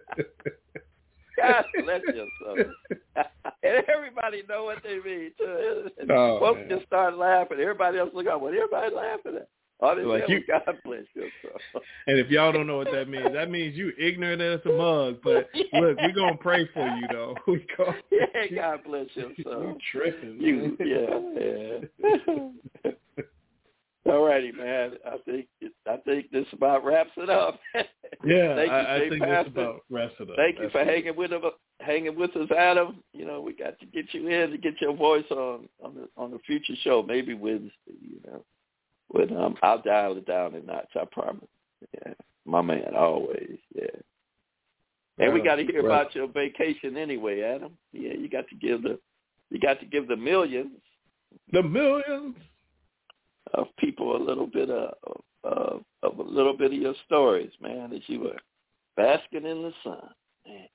God bless your soul. And everybody know what they mean, too. Oh, Folks man. just start laughing. Everybody else look up. What everybody laughing at? All they Like said you- was, God bless your soul. And if y'all don't know what that means, that means you ignorant as a mug. But look, we're going to pray for you, though. We call Yeah, God bless your soul. You tripping. You, yeah, yeah. All righty, man. I think I think this about wraps it up. Yeah, Thank you, I, I Jay think Pastor. that's about wraps it up. Thank you for Absolutely. hanging with us, hanging with us, Adam. You know, we got to get you in to get your voice on on the on the future show, maybe Wednesday. You know, but um, I'll dial it down a notch. I promise. Yeah, my man, always. Yeah. And we got to hear Right. about your vacation anyway, Adam. Yeah, you got to give the you got to give the millions The millions. of people a little bit of, of of a little bit of your stories, man, as you were basking in the sun. Man.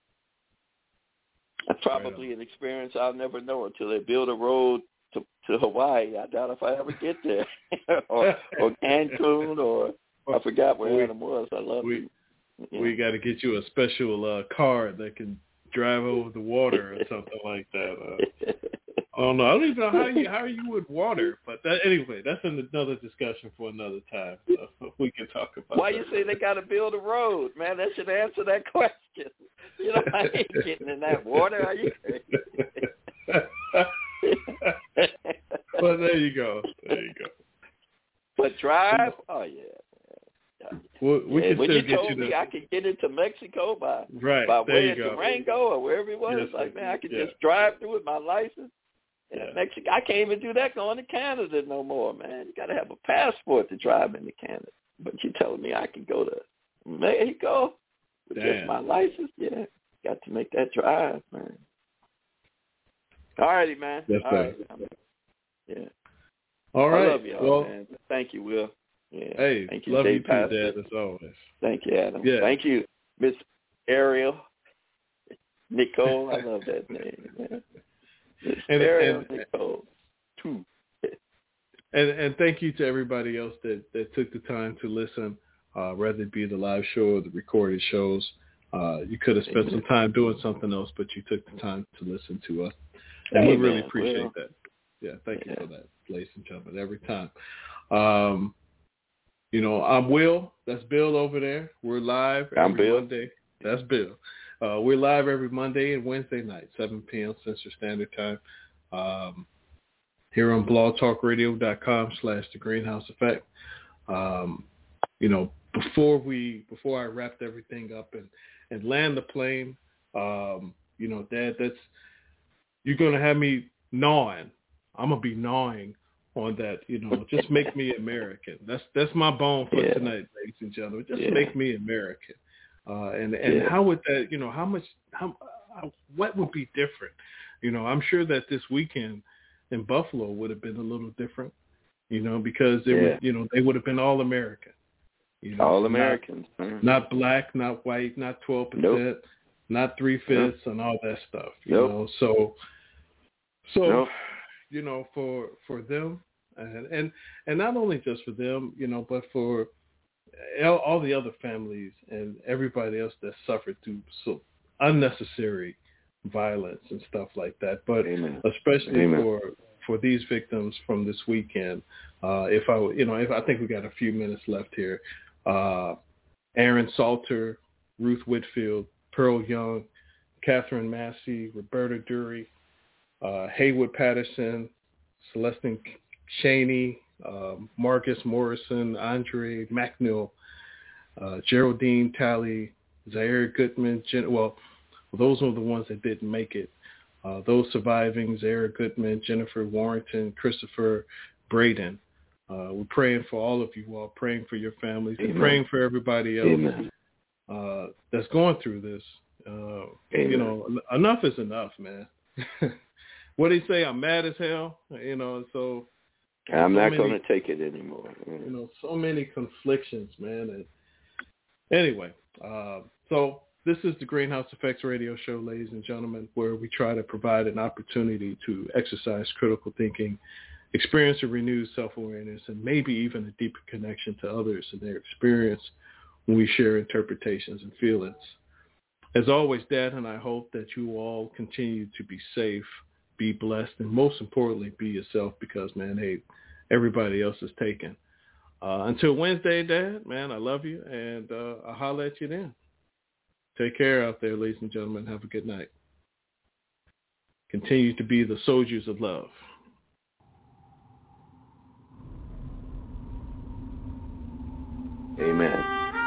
That's probably an experience I'll never know until they build a road to, to Hawaii. I doubt if I ever get there, or or Cancun, or I forgot where we, Adam was. I love we, you. Yeah. We got to get you a special uh, car that can drive over the water or something like that. Uh, I don't know. I don't even know how you how you would water, but that, anyway, that's another discussion for another time. So we can talk about. Why that. you say they got to build a road, man? That should answer that question. You know, I ain't getting in that water. Are you crazy? Well, there you go. There you go. But drive? Oh yeah. We, we yeah, can when still you get told you me the, I could get into Mexico by right. by There way you of go. Durango or wherever it was, Yes, like man, I could yeah. just drive through with my license. Yeah. And Mexico, I can't even do that going to Canada no more, man. You got to have a passport to drive into Canada. But you telling me I can go to Mexico with Damn. just my license? Yeah, got to make that drive, man. All righty, man. Yes, All sir. right. I mean, yeah. All right. I love y'all, well, man. Thank you, Will. Yeah. hey, Thank you, love Jay you too, Pastor. Dad, as always. Thank you, Adam. Yeah. Thank you, Miss Ariel. Nicole, I love that name, man. Miss And- Ariel and- Nicole, too. And and thank you to everybody else that, that took the time to listen, uh, whether it be the live show or the recorded shows. Uh, you could have spent some time doing something else, but you took the time to listen to us. And Hey, we really man, appreciate well, that. Yeah, thank yeah. you for that, ladies and gentlemen, every time. Um, You know, I'm Will. That's Bill over there. We're live every I'm Bill. Monday. That's Bill. Uh, we're live every Monday and Wednesday night, seven p.m. Central Standard Time, um, here on blogtalkradio.com slash the Greenhouse Effect. Um, you know, before we before I wrapped everything up and, and land the plane, um, you know, Dad, that's you're gonna have me gnawing. I'm gonna be gnawing on that. You know, just make me American. That's that's my bone for yeah. tonight, ladies and gentlemen. Just yeah. make me American. Uh, and and yeah. how would that? You know, how much? How, how what would be different? You know, I'm sure that this weekend in Buffalo would have been a little different. You know, because they yeah. would, you know, they would have been all American. You know, all Americans, not, man. not black, not white, not twelve percent, nope. not three fifths, nope. and all that stuff. You nope. know, so so nope. you know, for for them, and and and not only just for them, you know, but for all the other families and everybody else that suffered through so unnecessary violence and stuff like that. But Amen. especially Amen. for for these victims from this weekend, uh, if I, you know, if I think we got a few minutes left here, uh, Aaron Salter, Ruth Whitfield, Pearl Young, Catherine Massey, Roberta Dury, uh, Haywood Patterson, Celestine Cheney, uh, Marcus Morrison, Andre McNeil, uh, Geraldine Talley, Zaire Goodman. Jen- well, those are the ones that didn't make it. Uh, those surviving, Zaire Goodman, Jennifer Warrington, Christopher Braden. Uh, we're praying for all of you all, praying for your families, and praying for everybody else uh, that's going through this. Uh, you know, enough is enough, man. What do you say? I'm mad as hell. You know, so I'm so not many, going to take it anymore. You know, so many conflictions, man. And anyway, uh, so this is the Greenhouse Effects Radio Show, ladies and gentlemen, where we try to provide an opportunity to exercise critical thinking, experience a renewed self-awareness, and maybe even a deeper connection to others and their experience when we share interpretations and feelings. As always, Dad and I hope that you all continue to be safe, be blessed, and most importantly, be yourself because, man, hey, everybody else is taken. Uh, until Wednesday, Dad, man, I love you, and uh, I'll holler at you then. Take care out there, ladies and gentlemen. Have a good night. Continue to be the soldiers of love. Amen.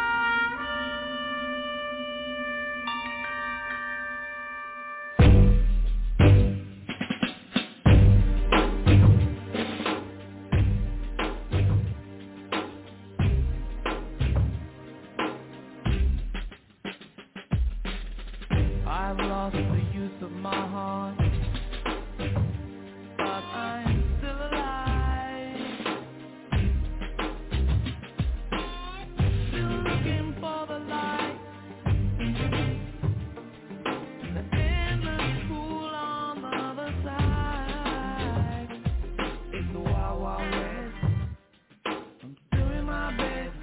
I've lost the use of my heart, but I'm still alive. Still looking for the light. The endless pool on the other side. It's the Wild Wild West. I'm doing my best.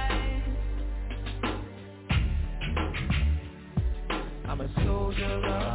I'm a soldier of